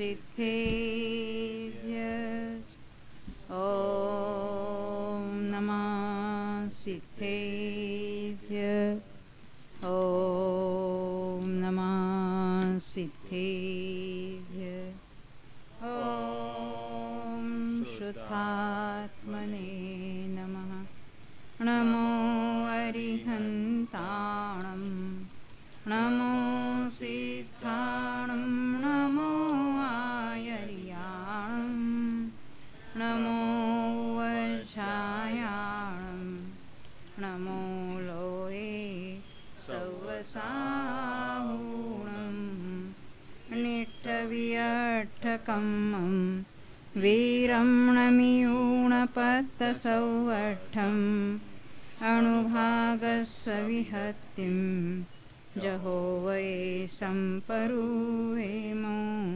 सिद्धेभ्यः ॐ नमः सिद्धेभ्यः ॐ नमः सिद्धेभ्यः ॐ शुद्धात्मने नमः। नमो अरिहन्ताणं नमो सिद्धाणं नमो आयर्याणं नमो वज्रायाणं नमो लोये सवसाहूणं निट्टवियट्टकम्मं वीरं नमियूणपत्तसौवट्ठम् अणुभागस्य विहत्तिं जहो वै संपरुवेमो।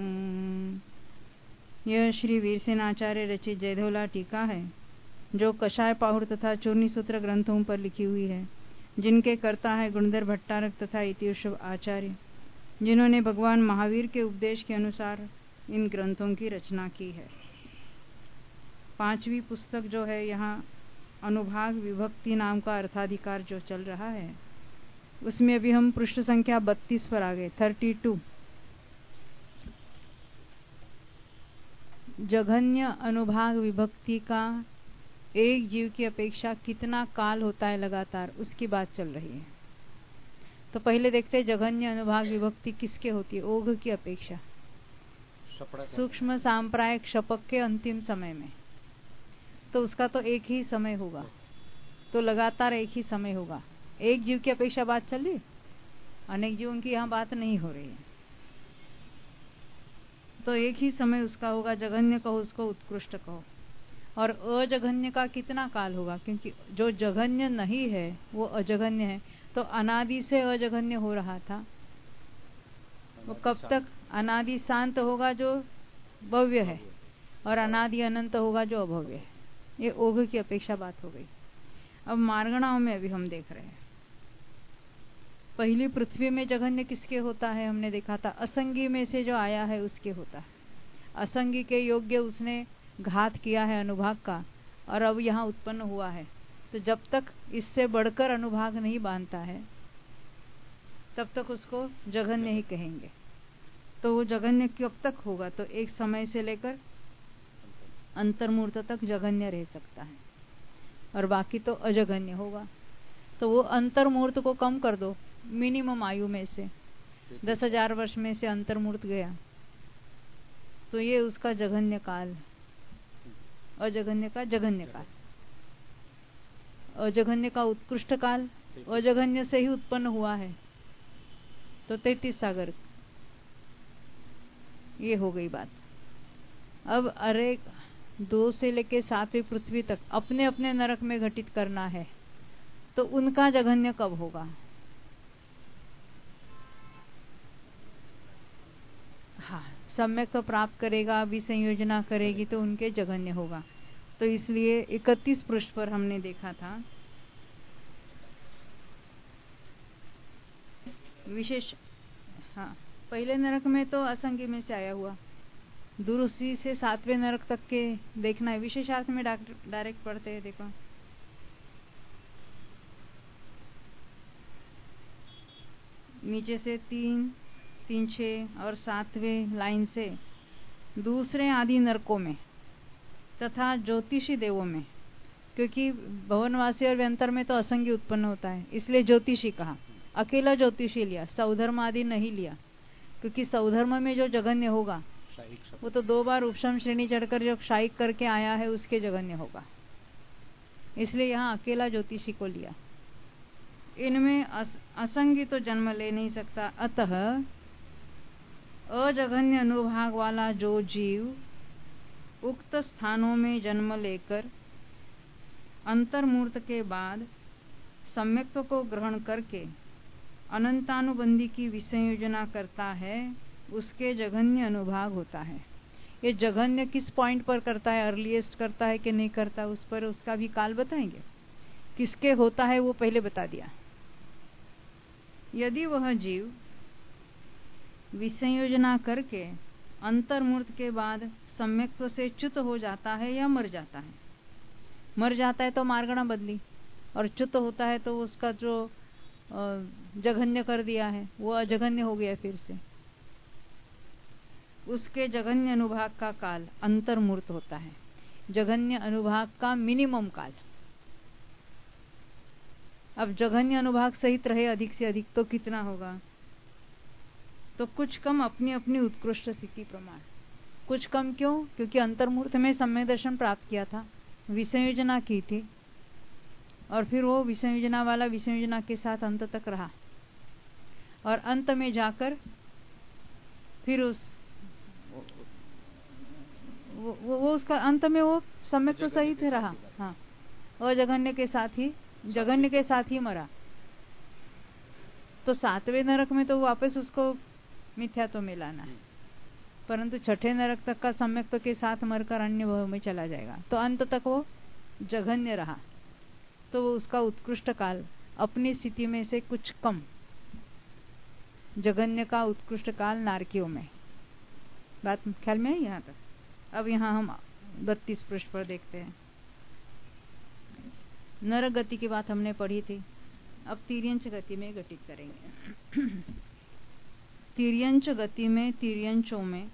यह श्री वीरसेन आचार्य रचित जयधोला टीका है जो कषाय पाहुर तथा चूर्णी सूत्र ग्रंथों पर लिखी हुई है, जिनके कर्ता है गुणधर भट्टारक तथा इतिवृषभ आचार्य, जिन्होंने भगवान महावीर के उपदेश के अनुसार इन ग्रंथों की रचना की है। पांचवी पुस्तक जो है, यहाँ अनुभाग विभक्ति नाम का अर्थाधिकार जो चल रहा है, उसमें अभी हम पृष्ठ संख्या 32 पर आ गए, 32। जघन्य अनुभाग विभक्ति का एक जीव की अपेक्षा कितना काल होता है लगातार, उसकी बात चल रही है। तो पहले देखते हैं जघन्य अनुभाग विभक्ति किसके होती है। ओघ की अपेक्षा सूक्ष्म सांप्रायिक शपक के अंतिम समय में, तो उसका तो एक ही समय होगा, तो लगातार एक ही समय होगा। एक जीव की अपेक्षा बात चल रही, अनेक जीवों की यहाँ बात नहीं हो रही है, तो एक ही समय उसका होगा। जघन्य कहो उसको, उत्कृष्ट कहो। और अजघन्य का कितना काल होगा, क्योंकि जो जघन्य नहीं है वो अजघन्य है, तो अनादि से अजघन्य हो रहा था, वो कब तक? अनादि शांत होगा जो भव्य है, और अनादि अनंत होगा जो अभव्य है। ये ओघ की अपेक्षा बात हो गई। अब मार्गणाओं में अभी हम देख रहे हैं, पहली पृथ्वी में जघन्य किसके होता है, हमने देखा था असंगी में से जो आया है उसके होता है। असंगी के योग्य उसने घात किया है अनुभाग का, और अब यहाँ उत्पन्न हुआ है, तो जब तक इससे बढ़कर अनुभाग नहीं बांधता है तब तक उसको जघन्य ही कहेंगे। तो वो जघन्य कब तक होगा, तो एक समय से लेकर अंतर्मूर्त तक जघन्य रह सकता है, और बाकी तो अजघन्य होगा। तो वो अंतर्मूर्त को कम कर दो, मिनिमम आयु में से 10,000 वर्ष में से अंतर्मूर्त गया, तो ये उसका जघन्य काल, अजघन्य का जघन्य काल। अजघन्य का उत्कृष्ट काल अजघन्य से ही उत्पन्न हुआ है, तो 33 सागर, ये हो गई बात। अब अरे 2 से लेके 7वीं पृथ्वी तक अपने अपने नरक में घटित करना है, तो उनका जघन्य कब होगा? हाँ, सम्यक तो प्राप्त करेगा, विसंयोजना करेगी तो उनके जघन्य होगा। तो इसलिए 31 पृष्ठ पर हमने देखा था विशेष। हाँ, पहले नरक में तो असंगी में से आया हुआ, दुरुसी से 7वें नरक तक के देखना है। विशेषार्थ में डायरेक्ट पढ़ते हैं, देखो नीचे से 3, 3, 6 और 7वें लाइन से दूसरे आदि नरकों में तथा ज्योतिषी देवों में, क्योंकि भवनवासी और व्यंतर में तो असंगी उत्पन्न होता है, इसलिए ज्योतिषी कहा। अकेला ज्योतिषी लिया, सौधर्म आदि नहीं लिया, क्योंकि सौधर्म में जो जघन्य होगा वो तो 2 बार उपशम श्रेणी चढ़कर जो क्षायिक करके आया है उसके जघन्य होगा, इसलिए यहाँ अकेला ज्योतिषी को लिया। इनमें असंगी तो जन्म ले नहीं सकता, अतः अजघन्य अनुभाग वाला जो जीव उक्त स्थानों में जन्म लेकर अंतर्मूर्त के बाद सम्यक्त्व को ग्रहण करके अनंतानुबंधी की विसंयोजना करता है, उसके जघन्य अनुभाग होता है। ये जघन्य किस पॉइंट पर करता है, अर्लीस्ट करता है कि नहीं करता, उस पर उसका भी काल बताएंगे। किसके होता है वो पहले बता दिया। यदि वह जीव विसंयोजना करके अंतर्मूर्त के बाद सम्यक्त्व से च्युत हो जाता है या मर जाता है। मर जाता है तो मार्गणा बदली, और च्युत होता है तो उसका जो जघन्य कर दिया है वो अजघन्य हो गया फिर से। उसके जघन्य अनुभाग का काल अंतर्मूर्त होता है। जघन्य अनुभाग का मिनिमम काल। अब जघन्य अनुभाग सहित रहे अधिक से अधिक तो कितना होगा? तो कुछ कम अपनी अपनी उत्कृष्ट स्थिति प्रमाण। कुछ कम क्यों? क्योंकि अंतर्मूर्त में सम्यक दर्शन प्राप्त किया था, विसंयोजना की थी, और फिर वो विसंयोजना वाला विसंयोजना के साथ अंत तक रहा, और अंत में जाकर फिर वो उसका अंत में वो सम्यक तो सहित रहा। हाँ, और जघन्य के साथ ही मरा। तो 7वें नरक में तो वापस उसको मिथ्यात्व में लाना है, परंतु 6ठे नरक तक का सम्यक्त्व के साथ मरकर अन्य भव में चला जाएगा। तो अंत तक वो जघन्य रहा, तो वो उसका उत्कृष्ट काल अपनी स्थिति में से कुछ कम। जघन्य का उत्कृष्ट काल नारकियों में। बात ख्याल में है यहाँ तक? अब यहाँ हम 32 पृष्ठ पर देखते हैं। नरक गति की बात हमने पढ़ी थी, अब तिर्यंच गति में घटित करेंगे। तिर्यंच गति में, तिर्यंचों में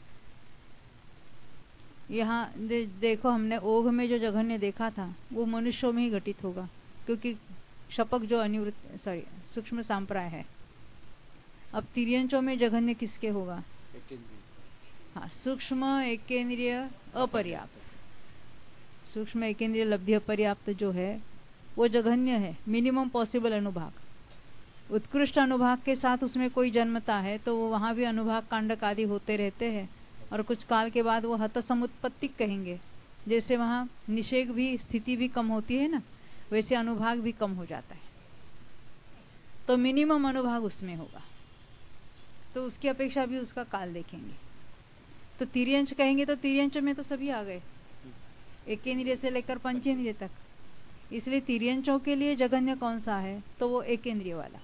यहाँ देखो, हमने ओघ में जो जघन्य देखा था वो मनुष्यों में ही घटित होगा, क्योंकि शपक जो सूक्ष्म सांप्राय है। अब तिर्यंचों में जघन्य किसके होगा? हाँ, सूक्ष्म एकेंद्रिय अपर्याप्त। सूक्ष्म एकेंद्रिय लब्धि अपर्याप्त जो है वो जघन्य है, मिनिमम पॉसिबल अनुभाग। उत्कृष्ट अनुभाग के साथ उसमें कोई जन्मता है तो वहां भी अनुभाग कांडक आदि होते रहते हैं, और कुछ काल के बाद वो हत समुत्पत्तिक कहेंगे। जैसे वहां निषेध भी, स्थिति भी कम होती है ना, वैसे अनुभाग भी कम हो जाता है, तो मिनिमम अनुभाग उसमें होगा। तो उसकी अपेक्षा भी उसका काल देखेंगे। तो तिर्यंच कहेंगे तो तिर्यंच में तो सभी आ गए, एकेंद्रिय से लेकर पंचेंद्रिय तक। इसलिए तिर्यंचों के लिए जघन्य कौन सा है? तो वो एकेंद्रिय वाला।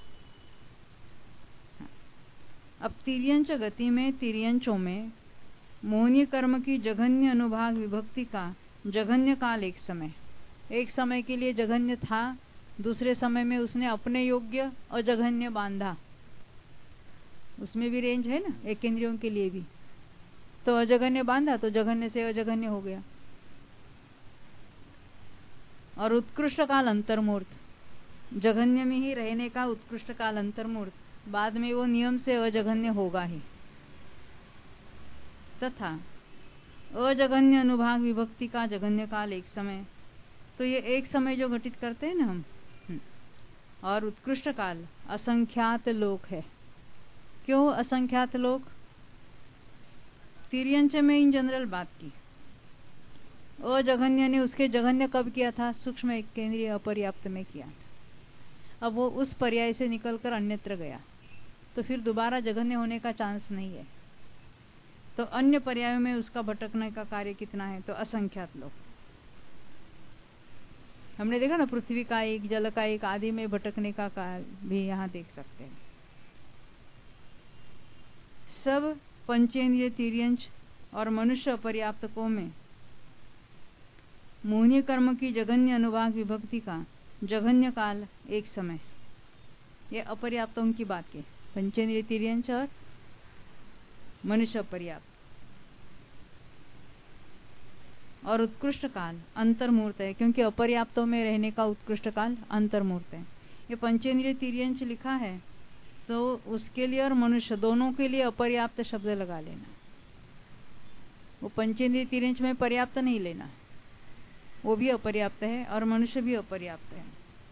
अब तिर्यंच गति में, तिर्यंचों में मोहनीय कर्म की जघन्य अनुभाग विभक्ति का जघन्य काल एक समय के लिए जघन्य था, दूसरे समय में उसने अपने योग्य अजघन्य बांधा। उसमें भी रेंज है ना, एकेंद्रियों के लिए भी। तो अजघन्य बांधा तो जघन्य से अजघन्य हो गया। और उत्कृष्ट काल अंतर्मूर्त, जघन्य में ही रहने का उत्कृष्ट काल अंतर्मूर्त, बाद में वो नियम से अजघन्य होगा ही। तथा अजघन्य अनुभाग विभक्ति का जघन्य काल एक समय, तो ये एक समय जो घटित करते हैं ना हम। और उत्कृष्ट काल असंख्यात लोक है। क्यों असंख्यात लोक? तिर्यंच में इन जनरल बात की, अजघन्य ने उसके जघन्य कब किया था? सूक्ष्म एकेंद्रिय अपर्याप्त में किया था। अब वो उस पर्याय से निकलकर अन्यत्र गया, तो फिर दोबारा जघन्य होने का चांस नहीं है। तो अन्य पर्यायों में उसका भटकने का कार्य कितना है? तो असंख्यात लोग। हमने देखा ना, पृथ्वी का एक, जल का एक आदि में भटकने का कार्य भी यहाँ देख सकते हैं। सब पंचेंद्रिय तिर्यंच और मनुष्य अपर्याप्तकों में मोहनीय कर्म की जघन्य अनुभाग विभक्ति का जघन्य काल एक समय। ये अपर्याप्तों की बात की, पंचेंद्रिय तिर्यंच और मनुष्य अपर्याप्त। और उत्कृष्ट काल अंतर्मूर्त है, क्योंकि अपर्याप्तों में रहने का उत्कृष्ट काल अंतर्मूर्त है। ये पंचेंद्रिय तिर्यंच लिखा है तो उसके लिए और मनुष्य दोनों के लिए अपर्याप्त शब्द लगा लेना। वो पंचेंद्रिय तिर्यंच में पर्याप्त नहीं लेना, वो भी अपर्याप्त है और मनुष्य भी अपर्याप्त है।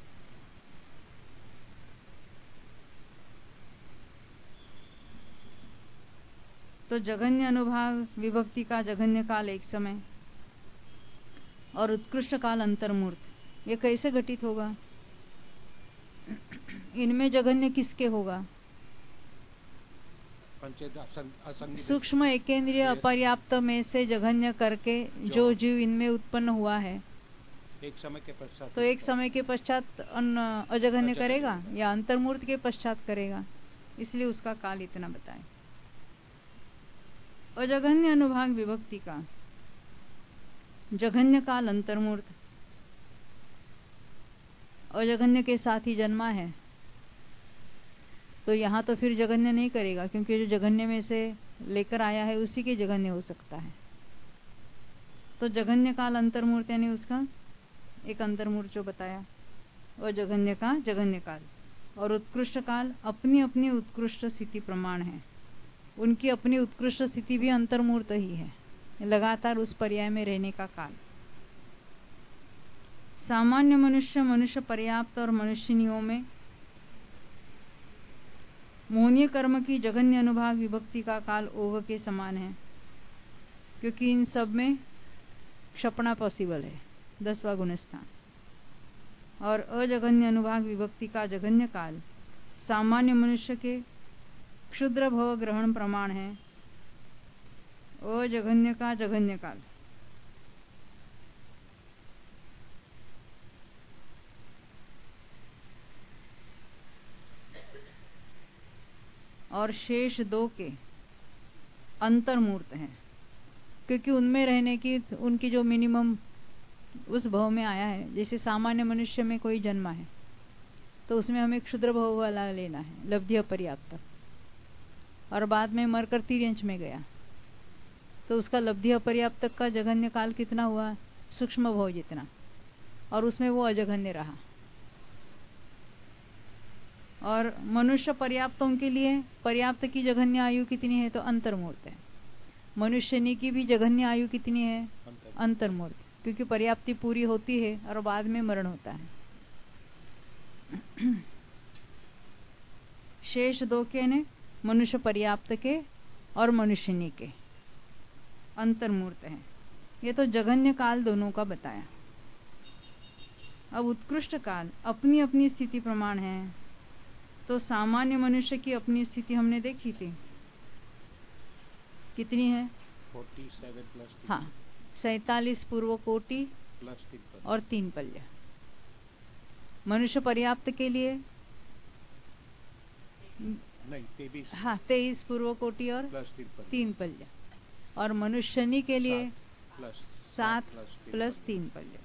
तो जघन्य अनुभाग विभक्ति का जघन्य काल एक समय और उत्कृष्ट काल अंतर्मूर्त, ये कैसे घटित होगा? इनमें जघन्य किसके होगा? सूक्ष्म एकेंद्रिय अपर्याप्त में से जघन्य करके जो जीव इनमें उत्पन्न हुआ है, एक समय के पश्चात, तो एक समय के पश्चात अजघन्य करेगा या अंतर्मूर्त के पश्चात करेगा, इसलिए उसका काल इतना बताए। अजघन्य अनुभाग विभक्ति का जघन्य काल अंतर्मूर्त अजघन्य के साथ ही जन्मा है, तो यहां तो फिर जघन्य नहीं करेगा, क्योंकि जो जघन्य में से लेकर आया है उसी के जघन्य हो सकता है। तो जघन्य काल अंतर्मूर्त यानी उसका एक अंतर्मूर्त जो बताया, अजघन्य का जघन्य काल। और उत्कृष्ट काल अपनी अपनी उत्कृष्ट स्थिति प्रमाण है, उनकी अपनी उत्कृष्ट स्थिति भी अंतर्मूर्त ही है, लगातार उस पर्याय में रहने का काल। सामान्य मनुष्य, मनुष्य पर्याप्त और मनुष्यनियों में मोहनीय कर्म की जघन्य अनुभाग विभक्ति का काल ओघ के समान है, क्योंकि इन सब में क्षपणा पॉसिबल है, 10वां गुणस्थान। और अजघन्य अनुभाग विभक्ति का जघन्य काल सामान्य मनुष्य के क्षुद्र भव ग्रहण प्रमाण है, अजघन्य का जघन्य काल। और शेष दो के अंतर्मूर्त हैं, क्योंकि उनमें रहने की उनकी जो मिनिमम उस भव में आया है। जैसे सामान्य मनुष्य में कोई जन्मा है तो उसमें हमें क्षुद्र भव वाला लेना है, लब्धि अपर्याप्त, और बाद में मरकर तिर्यंच में गया तो उसका लब्धि अपर्याप्त का जघन्य काल कितना हुआ, सूक्ष्म भव जितना, और उसमें वो अजघन्य रहा। और मनुष्य पर्याप्तों के लिए पर्याप्त की जघन्य आयु कितनी है, तो अंतर्मूर्त है। मनुष्यनी की भी जघन्य आयु कितनी है, अंतर्मूर्त, क्योंकि पर्याप्ति पूरी होती है और बाद में मरण होता है। शेष दो के ने मनुष्य पर्याप्त के और मनुष्यनी के अंतर्मूर्त है। ये तो जघन्य काल दोनों का बताया। अब उत्कृष्ट काल अपनी अपनी स्थिति प्रमाण है, तो सामान्य मनुष्य की अपनी स्थिति हमने देखी थी, कितनी है, 47 प्लस 3। हाँ, 47 पूर्व कोटि प्लस 3 और 3 पल्य। मनुष्य पर्याप्त के लिए नहीं 23, हाँ 23 पूर्व कोटि और प्लस 3 पल्य। और मनुष्यनी के लिए 7 प्लस 3 पल्य।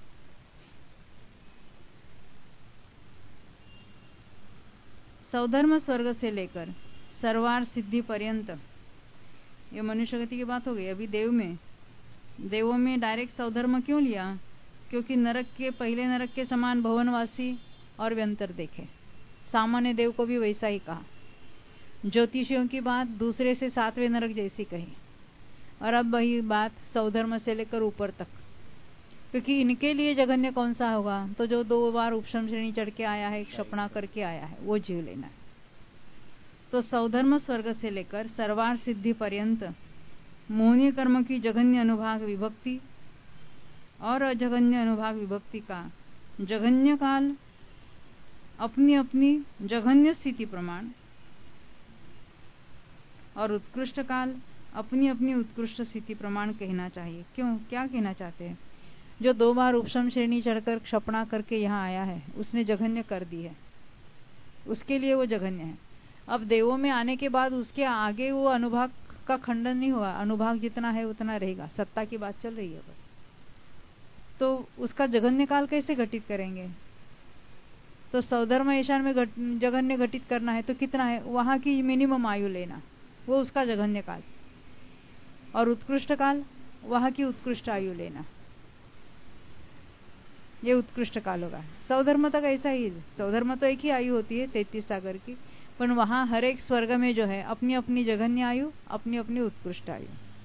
सौधर्म स्वर्ग से लेकर सर्वार सिद्धि पर्यंत, ये मनुष्य गति की बात हो गई। अभी देवों में डायरेक्ट सौधर्म क्यों लिया, क्योंकि नरक के पहले नरक के समान भवनवासी और व्यंतर देखे। सामान्य देव को भी वैसा ही कहा। ज्योतिषियों की बात दूसरे से 7वें नरक जैसी कही, और अब वही बात सौधर्म से लेकर ऊपर तक, क्योंकि इनके लिए जघन्य कौन सा होगा, तो जो 2 बार उपशम श्रेणी चढ़ के आया है, क्षपणा करके आया है, वो जीव लेना है। तो सौधर्म स्वर्ग से लेकर सर्वार सिद्धि पर्यंत मोहनीय कर्म की जघन्य अनुभाग विभक्ति और अजघन्य अनुभाग विभक्ति का जघन्य काल अपनी अपनी जघन्य स्थिति प्रमाण, और उत्कृष्ट काल अपनी अपनी उत्कृष्ट स्थिति प्रमाण कहना चाहिए। क्यों, क्या कहना चाहते हैं, जो 2 बार उपशम श्रेणी चढ़कर क्षपणा करके यहाँ आया है, उसने जघन्य कर दी है, उसके लिए वो जघन्य है। अब देवों में आने के बाद उसके आगे वो अनुभाग का खंडन नहीं हुआ, अनुभाग जितना है उतना रहेगा, सत्ता की बात चल रही है। तो उसका जघन्य काल कैसे घटित करेंगे, तो सौधर्म ईशान में जघन्य घटित करना है तो कितना है, वहां की मिनिमम आयु लेना, वो उसका जघन्य काल, और उत्कृष्ट काल वहां की उत्कृष्ट आयु लेना, ये उत्कृष्ट काल होगा। सौधर्म तक ऐसा ही, सौधर्म तो एक ही आयु होती है 33 सागर की, पर वहां हर एक स्वर्ग में जो है अपनी अपनी जघन्य आयु, अपनी अपनी उत्कृष्ट आयु।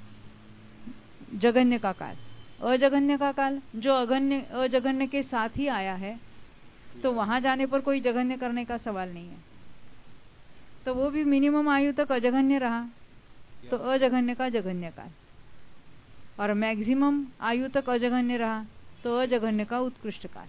जघन्य का काल, अजघन्य का काल जो अजघन्य के साथ ही आया है, तो वहां जाने पर कोई जघन्य करने का सवाल नहीं है, तो वो भी मिनिमम आयु तक अजघन्य रहा, तो अजघन्य का जघन्य काल, और मैक्सिमम आयु तक अजघन्य रहा तो अजघन्य का उत्कृष्ट काल।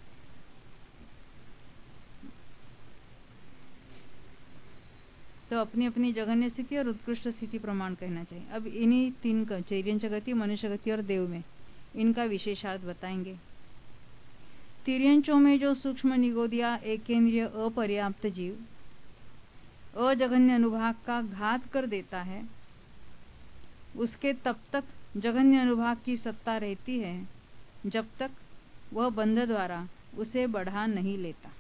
तो अपनी अपनी जघन्य स्थिति और उत्कृष्ट स्थिति प्रमाण कहना चाहिए। अब इन्हीं 3 का तिर्यंच गति, मनुष्य गति और देव में इनका विशेषार्थ बताएंगे। तिर्यंचों में जो सूक्ष्म निगोदिया एकेंद्रिय अपर्याप्त जीव अजघन्य अनुभाग का घात कर देता है, उसके तब तक जघन्य अनुभाग की सत्ता रहती है जब तक वह बंध द्वारा उसे बढ़ा नहीं लेता।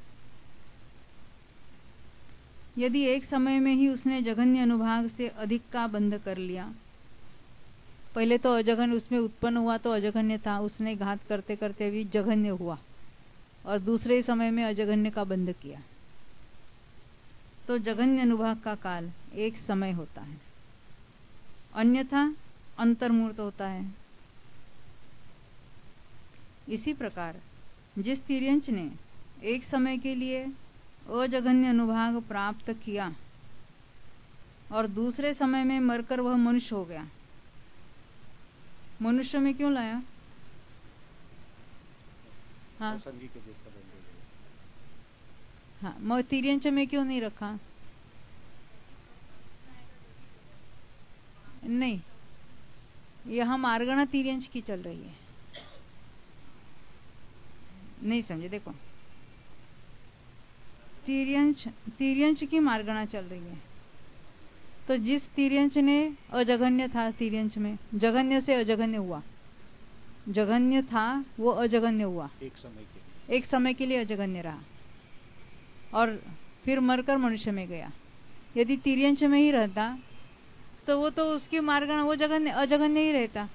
यदि एक समय में ही उसने जघन्य अनुभाग से अधिक का बंध कर लिया, पहले तो अजघन्य उसमें उत्पन्न हुआ तो अजघन्य था, उसने घात करते करते भी जघन्य हुआ और दूसरे समय में अजघन्य का बंध किया, तो जघन्य अनुभाग का काल एक समय होता है, अन्यथा अंतर्मूर्त होता है। इसी प्रकार जिस तिर्यंच ने एक समय के लिए अजघन्य अनुभाग प्राप्त किया और दूसरे समय में मरकर वह मनुष्य हो गया, मनुष्य में क्यों लाया? हाँ, हाँ, तिर्यंच में क्यों नहीं रखा? नहीं, यहां मार्गणा तिर्यंच की चल रही है, नहीं समझे? देखो, तिर्यंच की मार्गणा चल रही है, तो जिस तिर्यंच ने अजघन्य था, तिर्यंच में जघन्य से अजघन्य हुआ, जघन्य था वो अजघन्य हुआ, एक समय के लिए अजघन्य रहा और फिर मरकर मनुष्य में गया। यदि तिर्यंच में ही रहता तो वो तो उसकी मार्गणा वो अजघन्य ही रहता।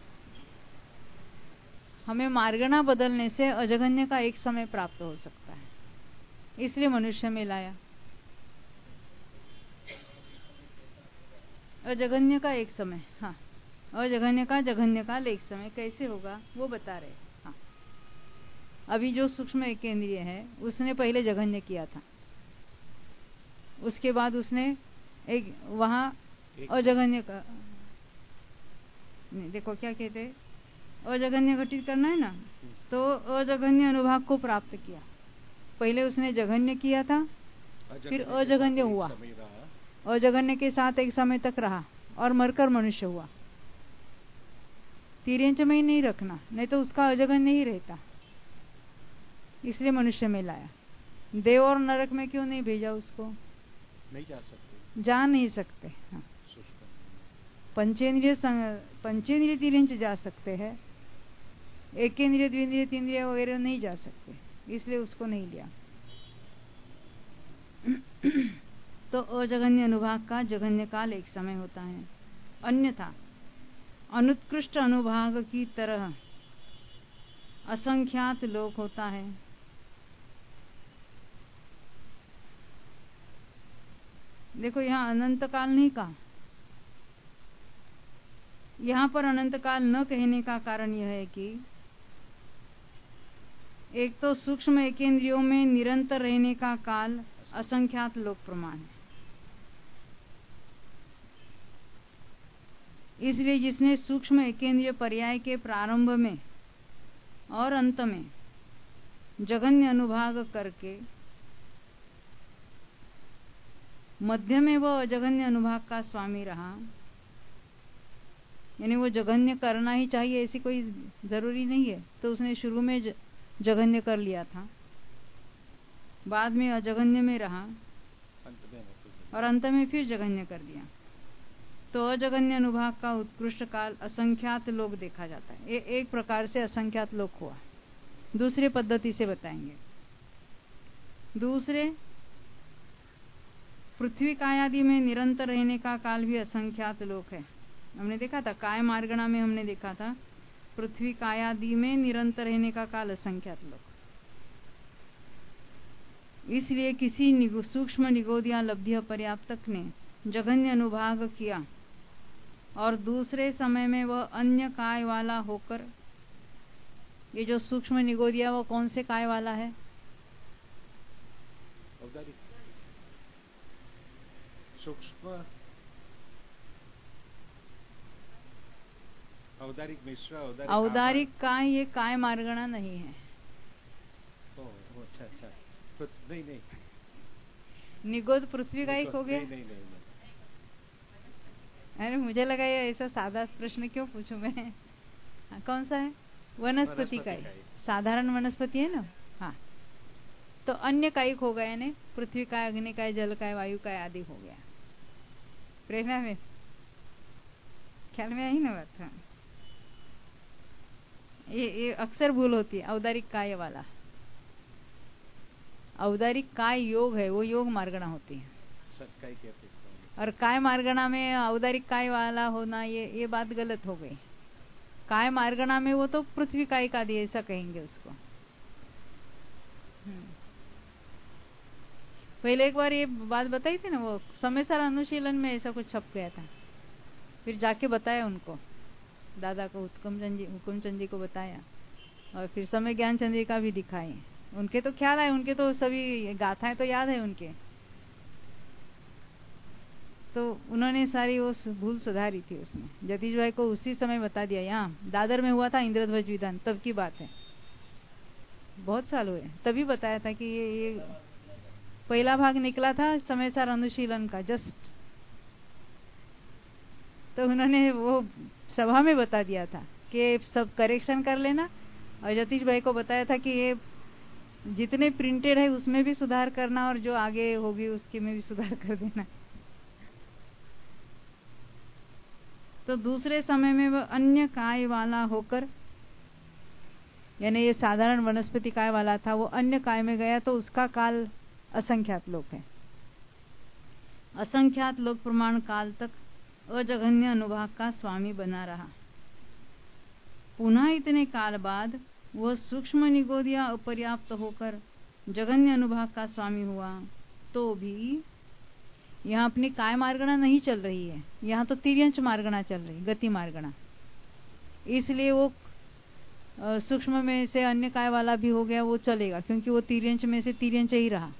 हमें मार्गणा बदलने से अजघन्य का एक समय प्राप्त हो सकता है, इसलिए मनुष्य में लाया। अजघन्य का एक समय, हाँ, अजघन्य का जघन्य काल एक समय कैसे होगा वो बता रहे। हाँ, अभी जो सूक्ष्म एकेंद्रिय है उसने पहले जघन्य किया था, उसके बाद उसने एक वहां अजघन्य का, नहीं, देखो क्या कहते हैं, अजघन्य घटित करना है ना, तो अजघन्य अनुभाग को प्राप्त किया। पहले उसने जघन्य किया था, फिर अजघन्य हुआ, अजघन्य के साथ एक समय तक रहा और मरकर मनुष्य हुआ। तिर्यंच में ही नहीं रखना, नहीं तो उसका अजघन्य ही रहता, इसलिए मनुष्य में लाया। देव और नरक में क्यों नहीं भेजा उसको? नहीं जा सकते, जा नहीं सकते। हाँ, पंचेंद्रिय तिर्यंच जा सकते हैं, एकेंद्रिय द्विंद्रिय तीन्द्रिय वगैरह नहीं जा सकते, इसलिए उसको नहीं लिया। तो अजघन्य अनुभाग का जघन्य काल एक समय होता है, अन्यथा अनुत्कृष्ट अनुभाग की तरह असंख्यात लोक होता है। देखो, यहां अनंत काल नहीं कहा, यहां पर अनंत काल न कहने का कारण यह है कि एक तो सूक्ष्म एकेंद्रियों में निरंतर रहने का काल असंख्यात लोक प्रमाण है, इसलिए जिसने सूक्ष्म एकेंद्रिय पर्याय के प्रारंभ में और अंत में जघन्य अनुभाग करके मध्य में वह अजघन्य अनुभाग का स्वामी रहा, यानी वो जघन्य करना ही चाहिए ऐसी कोई जरूरी नहीं है, तो उसने शुरू में जघन्य कर लिया था, बाद में अजघन्य में रहा और अंत में फिर जघन्य कर दिया, तो अजघन्य अनुभाग का उत्कृष्ट काल असंख्यात लोक देखा जाता है। ये एक प्रकार से असंख्यात लोक हुआ। दूसरी पद्धति से बताएंगे। दूसरे, पृथ्वी कायादि में निरंतर रहने का काल भी असंख्यात लोक है। हमने देखा था काय मार्गणा में, हमने देखा था पृथ्वी कायादि में निरंतर रहने का काल असंख्यात लोक। इसलिए किसी सूक्ष्म निगोदिया लब्ध्य पर्याप्तक ने जघन्य अनुभाग किया और दूसरे समय में वह अन्य काय वाला होकर, ये जो सूक्ष्म निगोदिया वो कौन से काय वाला है? सूक्ष्म औदारिक मिश्र औदारिक काय, ये काय मार्गणा नहीं है। अच्छा अच्छा, नहीं निगोद पृथ्वी का एक हो गया। नहीं। अरे मुझे लगा ये ऐसा सादा प्रश्न क्यों पूछूं मैं। कौन सा है? वनस्पति का, साधारण वनस्पति है ना। हाँ, तो अन्य कायिक हो गया, यानी पृथ्वी काय, अग्नि काय, जल काय, वायु काय आदि हो गया। प्रेरणा में ख्याल में आई ना बात? हाँ, ये अक्सर भूल होती है। औदारिक काय वाला, औदारिक काय योग है, वो योग मार्गणा होती है। सत्काय की अपेक्षा। और काय मार्गणा में औदारिक काय वाला होना, ये बात गलत हो गई। काय मार्गणा में वो तो पृथ्वी काय का दिए, ऐसा कहेंगे उसको। पहले एक बार ये बात बताई थी ना, वो समयसार अनुशीलन में ऐसा कुछ छप गया था। फिर जाके बताया उनको, दादा को, हुकुमचंद जी को बताया, और फिर समय ज्ञान चंद्र का भी दिखाए। उनके तो ख्याल है, उनके तो सभी गाथाएं तो याद है उनके, तो उन्होंने सारी वो भूल सुधारी थी उसमें। जतीश भाई को उसी समय बता दिया। यहाँ दादर में हुआ था इंद्रध्वज विधान, तब की बात है, बहुत साल हुए, तभी बताया था कि ये पहला भाग निकला था समयसार अनुशीलन का जस्ट, तो उन्होंने वो सभा में बता दिया था कि सब करेक्शन कर लेना। और जतीश भाई को बताया था कि ये जितने प्रिंटेड है उसमें भी सुधार करना, और जो आगे होगी उसके में भी सुधार कर देना। तो दूसरे समय में वह अन्य काय वाला होकर, यानी ये साधारण वनस्पति काय वाला था, वो अन्य काय में गया, तो उसका काल असंख्यात लोक है। असंख्यात लोक प्रमाण काल तक अजघन्य अनुभाग का स्वामी बना रहा। पुनः इतने काल बाद वह सूक्ष्म निगोद या अपर्याप्त होकर जघन्य अनुभाग का स्वामी हुआ, तो भी यहाँ अपनी काय मार्गणा नहीं चल रही है, यहाँ तो तिर्यंच मार्गणा चल रही, गति मार्गणा। इसलिए वो सूक्ष्म में से अन्य काय वाला भी हो गया, वो चलेगा, क्योंकि वो तिर्यंच में से तिर्यंच ही रहा।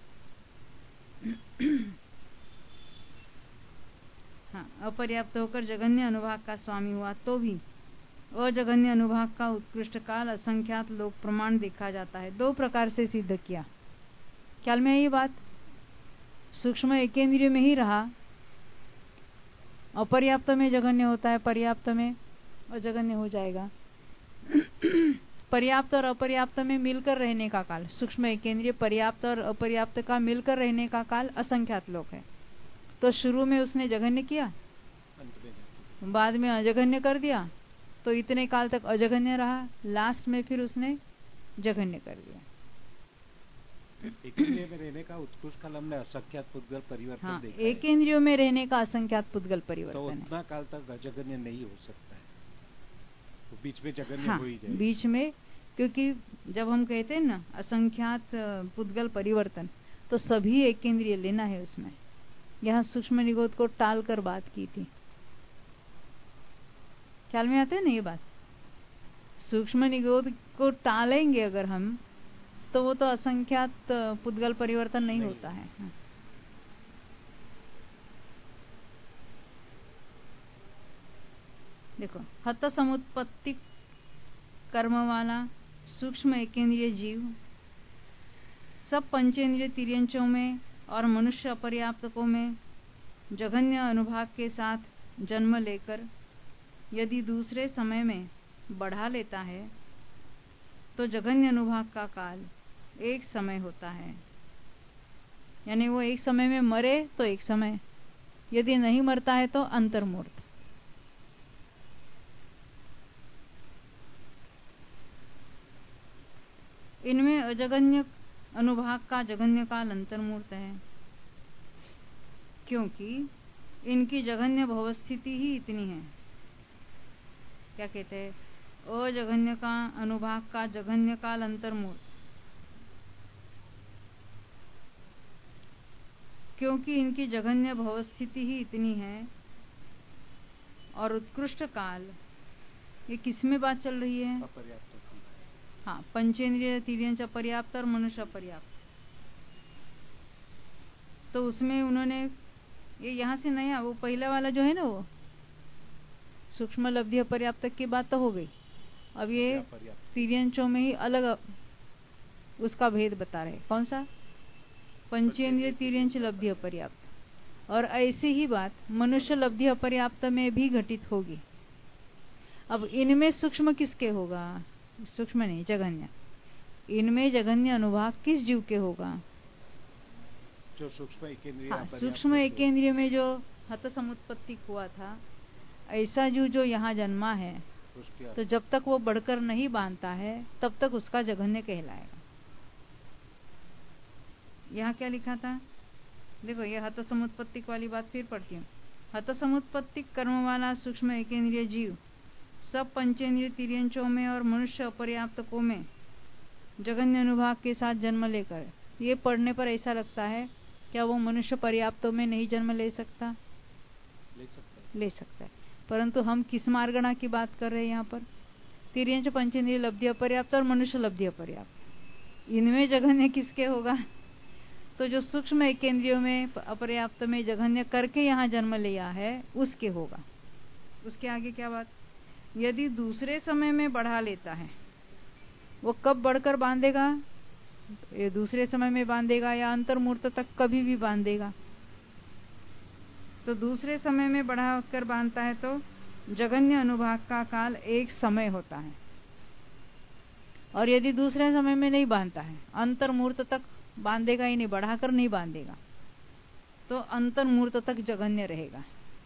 हाँ, अपर्याप्त होकर जघन्य अनुभाग का स्वामी हुआ, तो भी अजघन्य अनुभाग का उत्कृष्ट काल असंख्यात लोक प्रमाण देखा जाता है। दो प्रकार से सिद्ध किया। ख्याल में है ये बात? सूक्ष्म एकेंद्रिय में ही रहा, अपर्याप्त में जघन्य होता है, पर्याप्त में अजघन्य हो जाएगा। पर्याप्त और अपर्याप्त में मिलकर रहने का काल सूक्ष्म एकेंद्रिय, पर्याप्त और अपर्याप्त का मिलकर रहने का काल असंख्यात लोक है। तो शुरू में उसने जघन्य किया, बाद में अजघन्य कर दिया, तो इतने काल तक अजघन्य रहा, लास्ट में फिर उसने जघन्य कर दिया। एकेंद्रिय में रहने का उत्कृष्ट काल हमने असंख्यात पुद्गल परिवर्तन। हाँ, देखा एक इंद्रियों में रहने का असंख्यात पुद्गल परिवर्तन, तो उतना काल तक अजघन्य नहीं हो सकता है, तो बीच में जघन्य हो ही जाए। बीच में, क्योंकि जब हम कहते हैं ना असंख्यात पुद्गल परिवर्तन, तो सभी एक इंद्रिय लेना है उसमें। यहाँ सूक्ष्म निगोद को टाल कर बात की थी। ख्याल में आते है ना ये बात? सूक्ष्म निगोद को टालेंगे अगर हम, तो वो तो असंख्यात पुद्गल परिवर्तन नहीं होता है। हाँ। देखो, हत समुत्पत्ति कर्म वाला सूक्ष्म एकेंद्रिय जीव सब पंचेंद्रिय तिर्यंचों में और मनुष्य अपर्याप्तकों में जघन्य अनुभाग के साथ जन्म लेकर यदि दूसरे समय में बढ़ा लेता है, तो जघन्य अनुभाग का काल एक समय होता है। यानी वो एक समय में मरे तो एक समय, यदि नहीं मरता है तो अंतर्मूर्त। इनमें अजघन्य अनुभाग का जघन्य काल अंतर्मूर्त है, क्योंकि इनकी जघन्य भवस्थिति ही इतनी है। क्या कहते हैं? अजघन्य का अनुभाग का जघन्य काल अंतर्मूर्त, क्योंकि इनकी जघन्य भवस्थिति ही इतनी है। और उत्कृष्ट काल, ये किसमें बात चल रही है? हाँ, पंचेंद्रिय तिर्यंच अपर्याप्त और मनुष्य अपर्याप्त। तो उसमें उन्होंने ये यहाँ से नया, वो पहला वाला जो है ना, वो सूक्ष्म लब्धि अपर्याप्त की बात तो हो गई। अब ये तिर्यंचों में ही अलग उसका भेद बता रहे। कौन सा? पंचेंद्रिय तिर्यंच लब्धि अपर्याप्त। और ऐसी ही बात मनुष्य लब्धि अपर्याप्त में भी घटित होगी। अब इनमें सूक्ष्म किसके होगा? सूक्ष्म नहीं, जघन्य। इनमें जघन्य अनुभाग किस जीव के होगा? जो सूक्ष्म एकेंद्रिय। हाँ, सूक्ष्म एकेंद्रिय में जो हत समुत्पत्ति हुआ था, ऐसा जीव जो यहाँ जन्मा है, उसके तो जब तक वो बढ़कर नहीं बांधता है तब तक उसका जघन्य कहलाएगा। यहाँ क्या लिखा था? देखो, ये हत समुत्पत्तिक वाली बात फिर पढ़ती हूँ। हत समुत्पत्तिक कर्म वाला सूक्ष्म एकेंद्रिय जीव सब पंचेंद्रिय तिर्यंचों में और मनुष्य अपर्याप्तकों में जघन्य अनुभाग के साथ जन्म लेकर, ये पढ़ने पर ऐसा लगता है क्या वो मनुष्य पर्याप्तों में नहीं जन्म ले सकता? ले सकता है। परंतु हम किस मार्गणा की बात कर रहे हैं यहाँ पर? तिर्यंच पंचेंद्रिय लब्धि अपर्याप्त और मनुष्य लब्धि अपर्याप्त, इनमें जघन्य किसके होगा? तो जो सूक्ष्म एकेंद्रियों में अपर्याप्त में जघन्य करके यहाँ जन्म लिया है उसके होगा। उसके आगे क्या बात? यदि दूसरे समय में बढ़ा लेता है, वो कब बढ़कर बांधेगा? ये दूसरे समय में बांधेगा या अंतर्मूर्त तक कभी भी बांधेगा? तो दूसरे समय में बढ़ाकर बांधता है तो जघन्य अनुभाग का काल एक समय होता है। और यदि दूसरे समय में नहीं बांधता है, अंतर्मूर्त तक बांधेगा ही नहीं, बढ़ाकर नहीं बांधेगा, तो अंतर्मूर्त तक जघन्य रहेगा।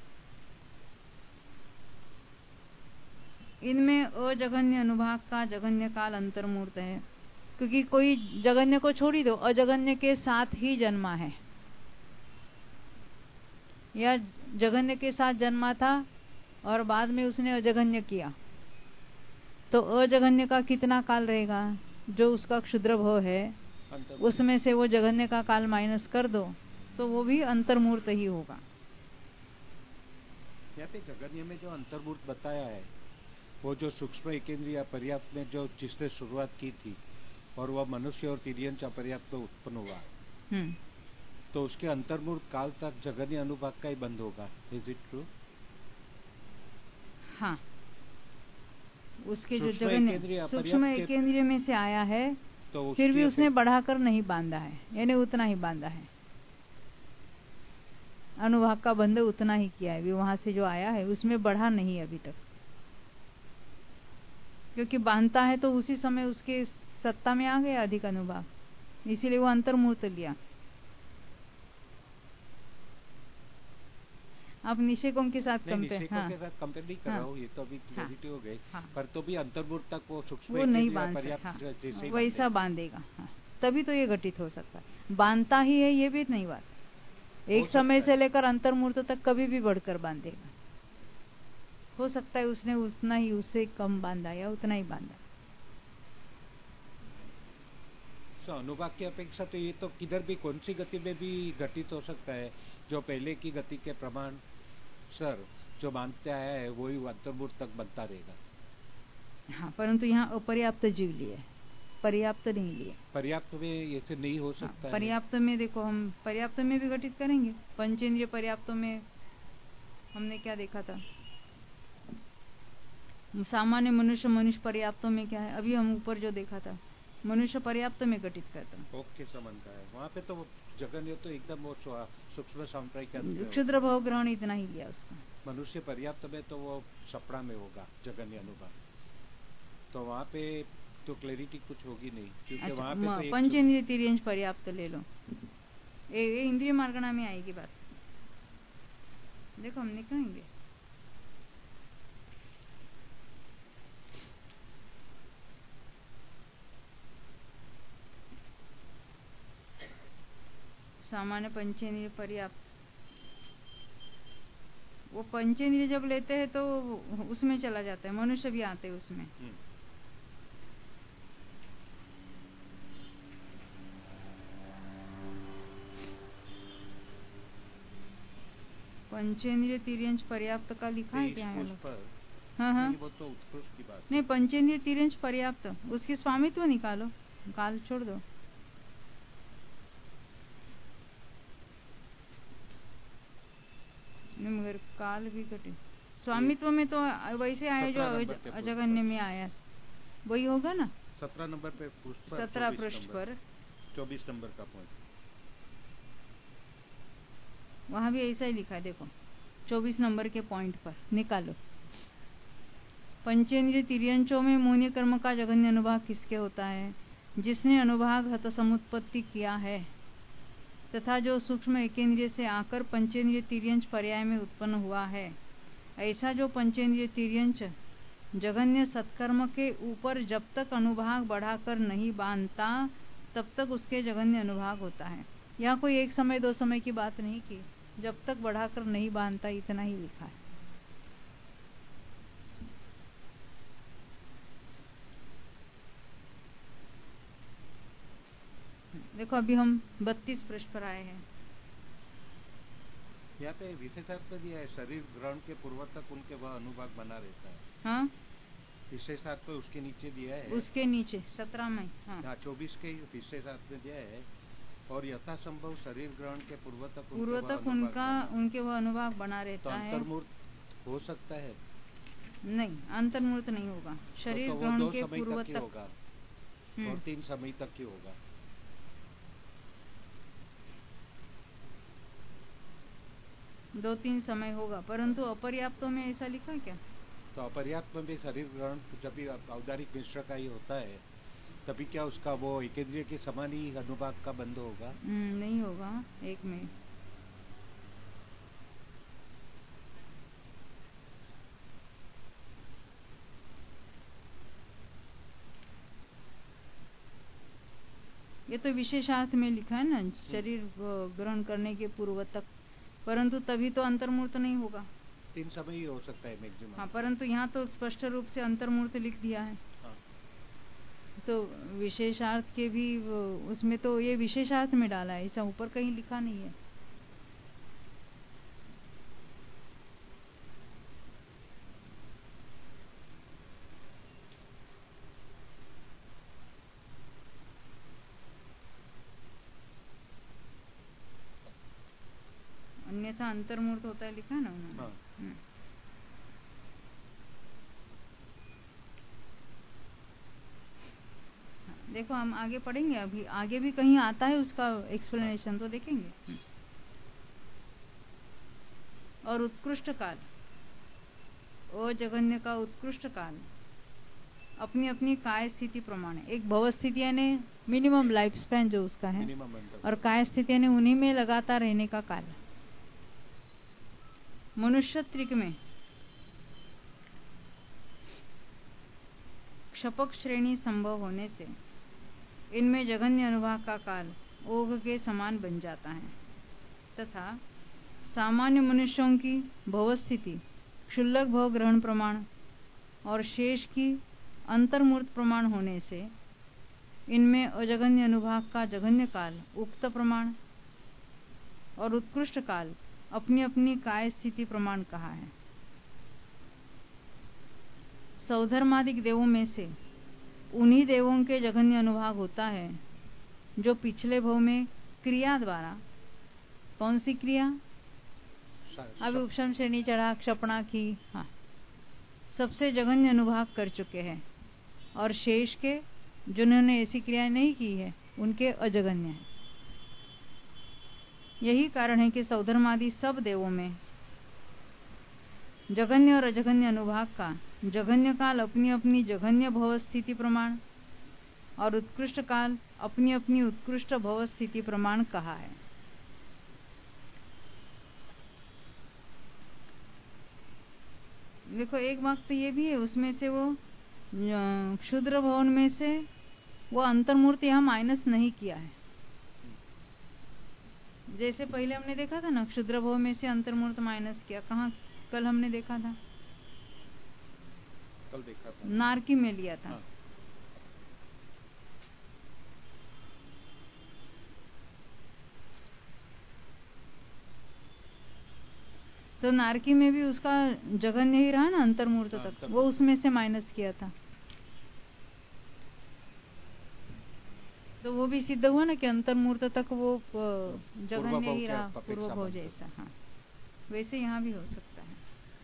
इनमें अजघन्य अनुभाग का जघन्य काल अंतर्मूर्त है, क्योंकि कोई जघन्य को छोड़ ही दो, अजघन्य के साथ ही जन्मा है या जघन्य के साथ जन्मा था और बाद में उसने अजघन्य किया, तो अजघन्य का कितना काल रहेगा? जो उसका क्षुद्र भव है उसमें से वो जघन्य का काल माइनस कर दो तो वो भी अंतर्मूर्त ही होगा। यहाँ पे जघन्य में जो अंतर्मूर्त बताया है, वो जो सूक्ष्म एकेंद्रिय अपर्याप्त में जो जिसने शुरुआत की थी और वह मनुष्य और तिर्यंच अपर्याप्त में उत्पन्न हुआ, तो उसके अंतर्मूर्त काल तक जघन्य अनुभाग का ही बंद होगा। Is it true? हाँ, उसके जो जघन्य सूक्ष्म एकेंद्रिय में से आया है तो फिर भी उसने बढ़ाकर नहीं बांधा है, यानी उतना ही बांधा है, अनुभाग का बंध उतना ही किया है। वहां से जो आया है उसमें बढ़ा नहीं अभी तक, क्योंकि बांधता है तो उसी समय उसके सत्ता में आ गया अधिक अनुभाग, इसीलिए वो अंतर्मूर्त लिया। आप निषेकों के साथ कंपेयर नहीं कर रहा हूँ, ये तो अभी क्लैरिटी हो गई। पर तो भी अंतर्मूर्त तक वो सूक्ष्म वो नहीं बांध सकता, वैसा बांधेगा। तभी तो ये घटित हो सकता है। बांधता ही है ये भी नहीं बात, एक समय से लेकर अंतर्मूर्त तक कभी भी बढ़कर बांधेगा। हो सकता है उसने उतना ही, उससे कम बांधा या उतना ही बांधा। अनुभाग की अपेक्षा तो ये तो किधर भी कौन सी गति में भी घटित हो सकता है। जो पहले की गति के प्रमाण सर जो मानते आया है वही अंतर्मूर्त तक बनता रहेगा। हाँ, परंतु यहाँ अपर्याप्त जीव लिए, पर्याप्त नहीं लिए। पर्याप्त में ऐसे नहीं हो सकता। पर्याप्त में देखो, हम पर्याप्त में भी घटित करेंगे। पंचेंद्रिय पर्याप्तों में हमने क्या देखा था? सामान्य मनुष्य पर्याप्तों में क्या है? अभी हम ऊपर जो देखा था मनुष्य पर्याप्त में घटित करता है। ओके, संबंध है वहाँ पे। तो जघन्य तो एकदम वो सूक्ष्म सांप्रायिक क्षुद्र भाव ग्रहण इतना ही लिया उसका। मनुष्य पर्याप्त में तो वो सपड़ा में होगा जघन्य अनुभाग, तो वहाँ पे तो क्लैरिटी कुछ होगी नहीं, क्योंकि वहाँ पे तो पंचेंद्रिय तिर्यंच पर्याप्त ले लो, ये इंद्रिय मार्गणा में आएगी बात। देखो हम निकालेंगे। सामान्य पंचेंद्रिय पर्याप्त, वो पंचेंद्रिय जब लेते हैं तो उसमें चला जाता है, मनुष्य भी आते हैं उसमें। पंचेंद्रिय तिर्यंच पर्याप्त का लिखा है क्या? हाँ, वो तो उत्कृष्ट की बात नहीं, पंचेंद्रिय तिर्यंच पर्याप्त, उसकी स्वामित्व निकालो, काल छोड़ दो। मगर काल भी कटे, स्वामित्व में तो वैसे आए जो अजघन्य में आया वही होगा ना। 17 नंबर पे, 17 पृष्ठ पर 24 नंबर का पॉइंट, वहां भी ऐसा ही लिखा है। देखो 24 नंबर के पॉइंट पर निकालो। पंचेंद्रिय तिर्यंचों में मौनी कर्म का जघन्य अनुभाग किसके होता है? जिसने अनुभाग हत समुत्पत्ति किया है तथा जो सूक्ष्म एकेंद्रिय से आकर पंचेंद्रिय तिर्यंच पर्याय में उत्पन्न हुआ है, ऐसा जो पंचेंद्रिय तिर्यंच जघन्य सत्कर्म के ऊपर जब तक अनुभाग बढ़ाकर नहीं बांधता तब तक उसके जघन्य अनुभाग होता है। यहाँ कोई एक समय दो समय की बात नहीं की, जब तक बढ़ाकर नहीं बांधता इतना ही लिखा है। देखो अभी हम 32 पृष्ठ पर आए हैं। यहाँ पे विशेषार्थ दिया है, शरीर ग्रहण के पूर्व तक उनके वह अनुभाग बना रहता है। हाँ, विशेषार्थ उसके नीचे दिया है, उसके नीचे 17 में। हाँ, 24 के विशेषार्थ में दिया है। और यथासंभव शरीर ग्रहण के पूर्व तक उनके वह अनुभाग बना रहता है। तो अंतर्मूर्त हो सकता है? नहीं, अंतर्मूर्त नहीं होगा। शरीर ग्रहण के पूर्व तक होगा और 3 समय तक ही होगा। 2-3 समय होगा, परंतु अपर्याप्तों में ऐसा लिखा है क्या? तो अपर्याप्त में भी शरीर ग्रहण जब भी औदारिक मिश्र का ही होता है तभी क्या उसका वो एकेंद्रिय के समान ही अनुभाग का बंध होगा? नहीं होगा। एक में ये तो विशेषार्थ में लिखा है ना, शरीर ग्रहण करने के पूर्व तक, परंतु तभी तो अंतर्मूर्त नहीं होगा। 3 समय ही हो सकता है मैक्सिमम। हाँ, परंतु यहाँ तो स्पष्ट रूप से अंतर्मूर्त लिख दिया है। हाँ। तो विशेषार्थ के भी उसमें तो ये विशेषार्थ में डाला है, ऐसा ऊपर कहीं लिखा नहीं है। अन्यथा अंतर्मूर्त होता है लिखा है ना उन्होंने। हाँ। देखो हम आगे पढ़ेंगे, अभी आगे भी कहीं आता है उसका एक्सप्लेनेशन, तो देखेंगे। और उत्कृष्ट काल, ओ जघन्य का उत्कृष्ट काल अपनी अपनी काय स्थिति प्रमाण है। एक भव स्थिति यानी मिनिमम लाइफ स्पैन जो उसका है, और काय स्थिति यानी उन्हीं में लगातार रहने का काल। मनुष्य त्रिक में क्षपक श्रेणी संभव होने से इनमें जघन्य अनुभाग का काल ओघ के समान बन जाता है, तथा सामान्य मनुष्यों की भवस्थिति क्षुल्लक भव ग्रहण प्रमाण और शेष की अंतर्मूर्त प्रमाण होने से इनमें अजघन्य अनुभाग का जघन्य काल उक्त प्रमाण और उत्कृष्ट काल अपनी अपनी काय स्थिति प्रमाण कहा है। सौधर्मादिक देवों में से उन्हीं देवों के जघन्य अनुभाग होता है जो पिछले भव में क्रिया द्वारा, कौन सी क्रिया? अभी उपशम श्रेणी चढ़ा, क्षपणा की, हाँ, सबसे जघन्य अनुभाग कर चुके हैं, और शेष के जिन्होंने ऐसी क्रिया नहीं की है उनके अजघन्य है। यही कारण है कि सौधर्मादि सब देवों में जघन्य और अजघन्य अनुभाग का जघन्य काल अपनी अपनी जघन्य भव स्थिति प्रमाण और उत्कृष्ट काल अपनी अपनी उत्कृष्ट भव स्थिति प्रमाण कहा है। देखो एक बात तो ये भी है, उसमें से वो क्षुद्र भवन में से वो अंतर्मूर्त यहाँ माइनस नहीं किया है। जैसे पहले हमने देखा था ना, क्षुद्र भव में से अंतर्मूर्त माइनस किया। कहाँ? कल हमने देखा था, कल देखा था, नारकी में लिया था। हाँ। तो नारकी में भी उसका जघन्य ही रहा ना, अंतर्मूर्त तक, वो उसमें से माइनस किया था। तो वो भी सिद्ध हुआ ना कि अंतर्मूर्त तक वो जघन्य ही रहा, पूर्व भव जैसा। हाँ, वैसे यहाँ भी हो सकता है।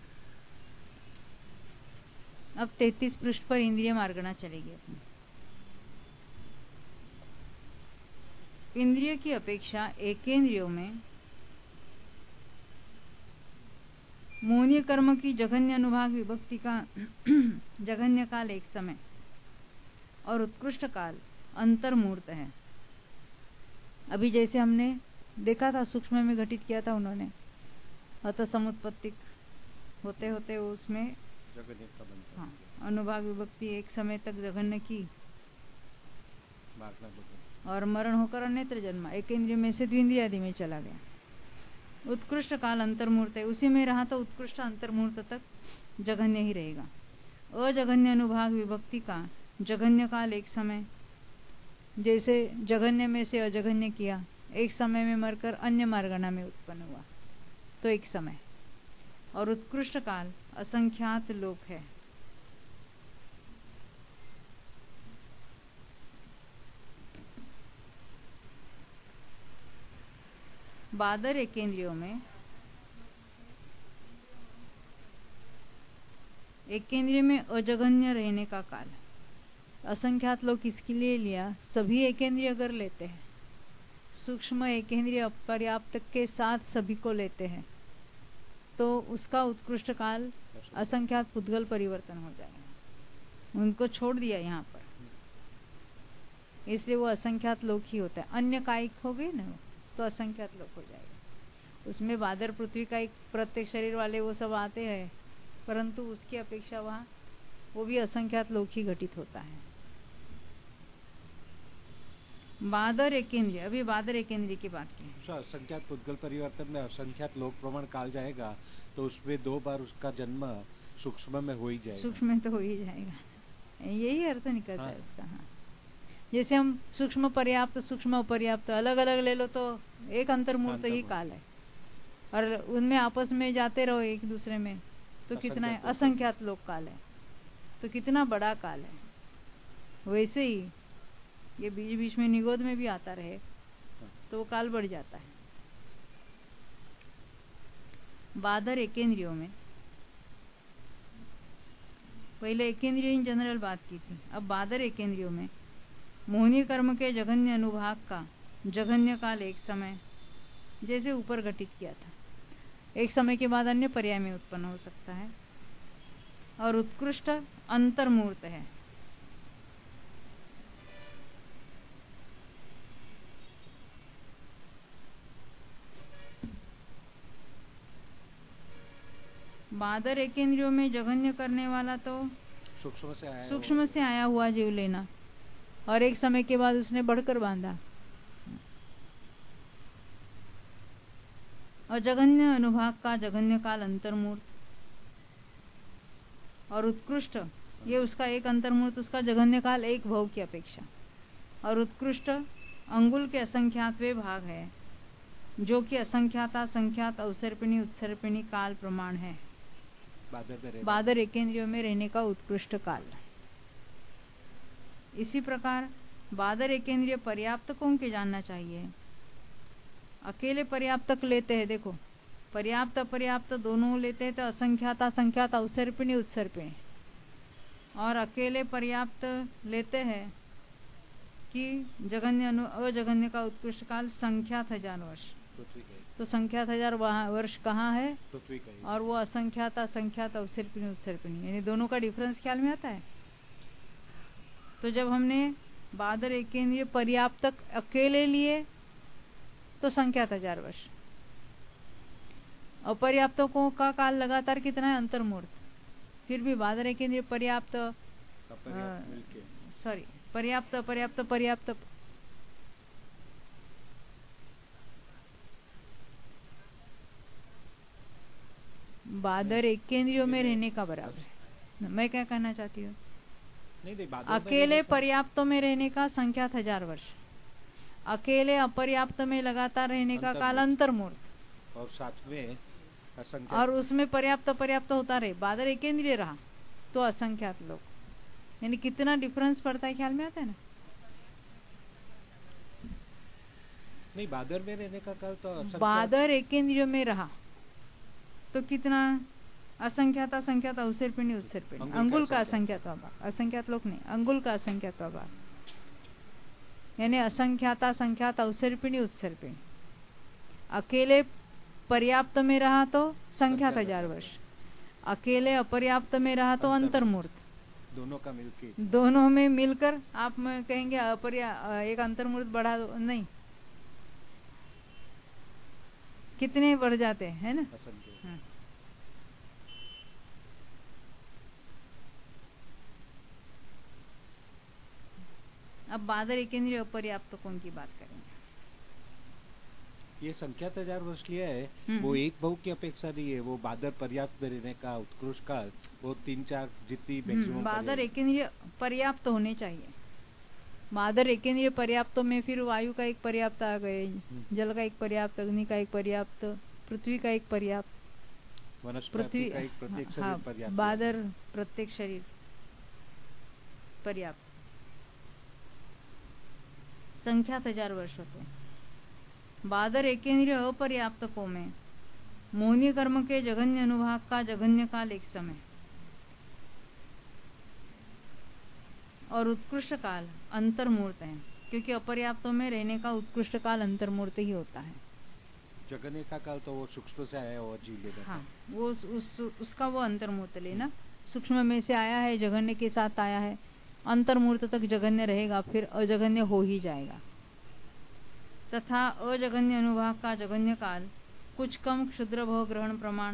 अब 33 पृष्ठ पर इंद्रिय मार्गना चलेगी अपनी। इंद्रिय की अपेक्षा एकेंद्रियों में मोहनीय कर्म की जघन्य अनुभाग विभक्ति का जघन्य काल एक समय और उत्कृष्ट काल अंतर्मूर्त है। अभी जैसे हमने देखा था, सूक्ष्म में घटित किया था उन्होंने, अतः समुत्पत्तिक होते होते उसमें जगन्य का बनता। हाँ, अनुभाग विभक्ति एक समय तक जघन्य की और मरण होकर अन्यत्र जन्मा, एक इंद्रिय में से द्विंद्रिय आदि में चला गया। उत्कृष्ट काल अंतर्मूर्त है, उसी में रहा तो उत्कृष्ट अंतर्मूर्त तक जघन्य ही रहेगा। अजघन्य अनुभाग विभक्ति का जघन्य काल एक समय, जैसे जघन्य में से अजघन्य किया, एक समय में मरकर अन्य मार्गणा में उत्पन्न हुआ तो एक समय। और उत्कृष्ट काल असंख्यात लोक है। बादर एकेंद्रियों में एकेंद्रिय में अजघन्य रहने का काल असंख्यात लोग किसके लिए लिया? सभी एकेंद्रिय अगर लेते हैं, सूक्ष्म एकेंद्रिय अपर्याप्त के साथ सभी को लेते हैं तो उसका उत्कृष्ट काल असंख्यात पुद्गल परिवर्तन हो जाएगा। उनको छोड़ दिया यहाँ पर, इसलिए वो असंख्यात लोक ही होता है। अन्य कायिक हो गए ना तो असंख्यात लोक हो जाएगा। उसमें बादर पृथ्वी का एक प्रत्येक शरीर वाले वो सब आते हैं, परंतु उसकी अपेक्षा वहाँ वो भी असंख्यात लोक ही घटित होता है। बादर एकेंद्रिय, अभी बादर एकेंद्रिय की बात की। असंख्यात पुद्गल परिवर्तन में असंख्यात लोक प्रमाण काल जाएगा तो उसमें 2 बार उसका जन्म सूक्ष्म में हो ही जाएगा। सूक्ष्म में तो हो ही जाएगा, यही अर्थ निकलता है उसका। हाँ, जैसे हम सूक्ष्म पर्याप्त सूक्ष्म अपर्याप्त अलग अलग ले लो तो एक अंतर्मूर्त ही काल है, और उनमें आपस में जाते रहो एक दूसरे में तो कितना है? असंख्यात लोक काल है, तो कितना बड़ा काल है। वैसे ही ये बीच बीच में निगोद में भी आता रहे तो वो काल बढ़ जाता है। बादर एकेंद्रियों में पहले एकेंद्रिय इन जनरल बात की थी, अब बादर एकेंद्रियों में मोहिनी कर्म के जघन्य अनुभाग का जघन्य काल एक समय, जैसे ऊपर घटित किया था, एक समय के बाद अन्य पर्याय में उत्पन्न हो सकता है। और उत्कृष्ट अंतर्मूर्त है। बादर एकेंद्रियों में जघन्य करने वाला तो सूक्ष्म से आया हुआ जीव लेना, और एक समय के बाद उसने बढ़कर बांधा। और जघन्य अनुभाग का जघन्य काल अंतर्मूर्त, और उत्कृष्ट ये उसका एक अंतर्मूर्त, उसका जघन्य काल एक भव की अपेक्षा। और उत्कृष्ट अंगुल के असंख्यातवे भाग है, जो कि असंख्याता संख्यात अवसर्पिणी उत्सर्पिणी काल प्रमाण है। बादर एकेंद्रियों में रहने का उत्कृष्ट काल। इसी प्रकार बादर एकेंद्रिय पर्याप्त कौन के जानना चाहिए? अकेले पर्याप्तक लेते हैं, देखो पर्याप्त अपर्याप्त दोनों लेते हैं तो असंख्याता संख्यात अवसर्पिणी उत्सर्पिणी, और अकेले पर्याप्त लेते हैं कि जघन्य अजघन्य का उत्कृष्ट काल संख्यात 1000 वर्ष, तो संख्यात 1000 वर्ष कहाँ है? और वो असंख्यात असंख्यात अवसर्पिणी उत्सर्पिणी, यानी दोनों का डिफरेंस ख्याल में आता है। तो जब हमने बादर एकेंद्रिय पर्याप्तक अकेले लिए तो संख्यात 1000 वर्ष, अपर्याप्तकों का काल लगातार कितना है? अंतर्मूर्त। फिर भी बादर एकेंद्रिय पर्याप्त पर्याप्त अपर्याप्त पर्याप्त बादर एकेंद्रियों में रहने का बराबर है। मैं क्या कहना चाहती हूँ? अकेले पर्याप्तों में रहने का संख्यात 1000 वर्ष, अकेले अपर्याप्त में लगातार रहने का काल अंतर्मूर्त, और साथ में असंख्यात, और उसमें पर्याप्त पर्याप्त होता रहे, बादर एकेंद्रिय रहा तो असंख्यात लोग, यानी कितना डिफरेंस पड़ता है, ख्याल में आता है ना? नहीं, बादर में रहने का काल तो बादर एकेंद्रियों में रहा तो कितना? असंख्यात असंख्यात अवसर्पिणी उत्सर्पिणी, अंगुल का असंख्यात भाग, असंख्यात लोग नहीं, अंगुल का असंख्यात भाग, यानी असंख्यात संख्यात अवसर्पिणी उत्सर्पिणी। अकेले पर्याप्त में रहा तो संख्यात 1000 वर्ष, अकेले अपर्याप्त में रहा तो अंतर्मूर्त, दोनों का मिलकर, दोनों में मिलकर आप कहेंगे एक अंतर्मूर्त बढ़ा दो, नहीं, कितने बढ़ जाते हैं, है ना? अब बादर एकेंद्रिय अपर्याप्त कौन की बात करेंगे? ये संख्यात 1000 वर्ष लिया है, वो एक बहु की अपेक्षा नहीं है, वो बादर पर्याप्त में रहने का उत्कृष्ट काल, वो 3-4 जितनी मैक्सिमम बादर एकेंद्रिय पर्याप्त होने चाहिए। बादर एकेंद्रिय पर्याप्त में फिर वायु का एक पर्याप्त आ गए, जल का एक पर्याप्त, अग्नि का एक पर्याप्त, पृथ्वी का एक पर्याप्त, पृथ्वी का एक प्रत्येक शरीर पर्याप्त, बादर प्रत्येक शरीर पर्याप्त, संख्यात 1000 वर्ष होते हैं। बादर एकेंद्रिय अपर्याप्तकों में मोहनीय कर्म के जघन्य अनुभाग का जघन्य काल एक समय और उत्कृष्ट काल अंतर्मूर्त है, क्योंकि अपर्याप्तों में रहने का उत्कृष्ट काल अंतर्मूर्त ही होता है। जघन्य का काल तो वो सूक्ष्म से आया और जीव लेना, हाँ, वो उसका वो अंतर्मूर्त लेना, सूक्ष्म में से आया है, जघन्य के साथ आया है, अंतर्मूर्त तक जघन्य रहेगा, फिर अजघन्य हो ही जाएगा। तथा अजघन्य अनुभाग का जघन्य काल कुछ कम क्षुद्र भव ग्रहण प्रमाण,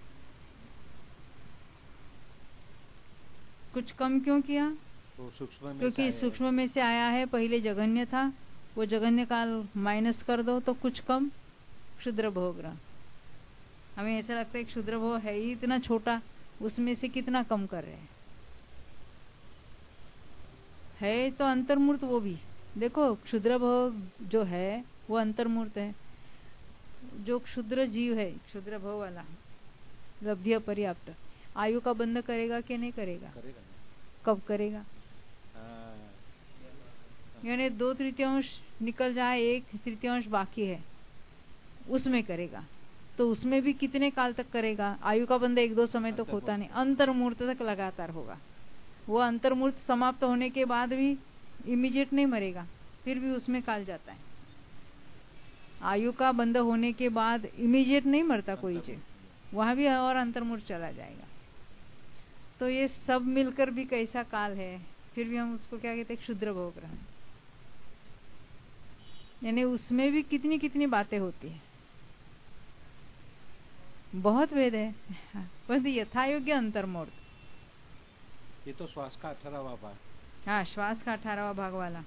कुछ कम क्यों किया? क्योंकि सूक्ष्म में से आया है, पहले जघन्य था, वो जघन्य काल माइनस कर दो तो कुछ कम क्षुद्र भव ग्रहण। हमें ऐसा लगता है क्षुद्र भव है ही इतना छोटा, उसमें से कितना कम कर रहे हैं, है तो अंतर्मूर्त वो भी। देखो क्षुद्र भव जो है वो अंतर्मूर्त है, जो क्षुद्र जीव है, क्षुद्र भव वाला लब्धि पर्याप्त, आयु का बंध करेगा कि नहीं करेगा? कब करेगा? यानी 2/3 निकल जाए, 1/3 बाकी है, उसमें करेगा। तो उसमें भी कितने काल तक करेगा? आयु का बंध 1-2 समय तक होता नहीं, अंतर्मूर्त तक लगातार होगा। वो अंतर्मूर्त समाप्त होने के बाद भी इमीडिएट नहीं मरेगा, फिर भी उसमें काल जाता है। आयु का बंध होने के बाद इमीडिएट नहीं मरता कोई जीव, वहां भी और अंतर्मूर्त चला जाएगा। तो ये सब मिलकर भी कैसा काल है, फिर भी हम उसको क्या कहते हैं? क्षुद्र भव ग्रहण। यानी उसमें भी कितनी कितनी बातें होती है, बहुत भेद है, बस यथा योग्य अंतर्मूर्त। ये तो श्वास का 18वां भाग। हाँ, श्वास का 18वां भाग वाला,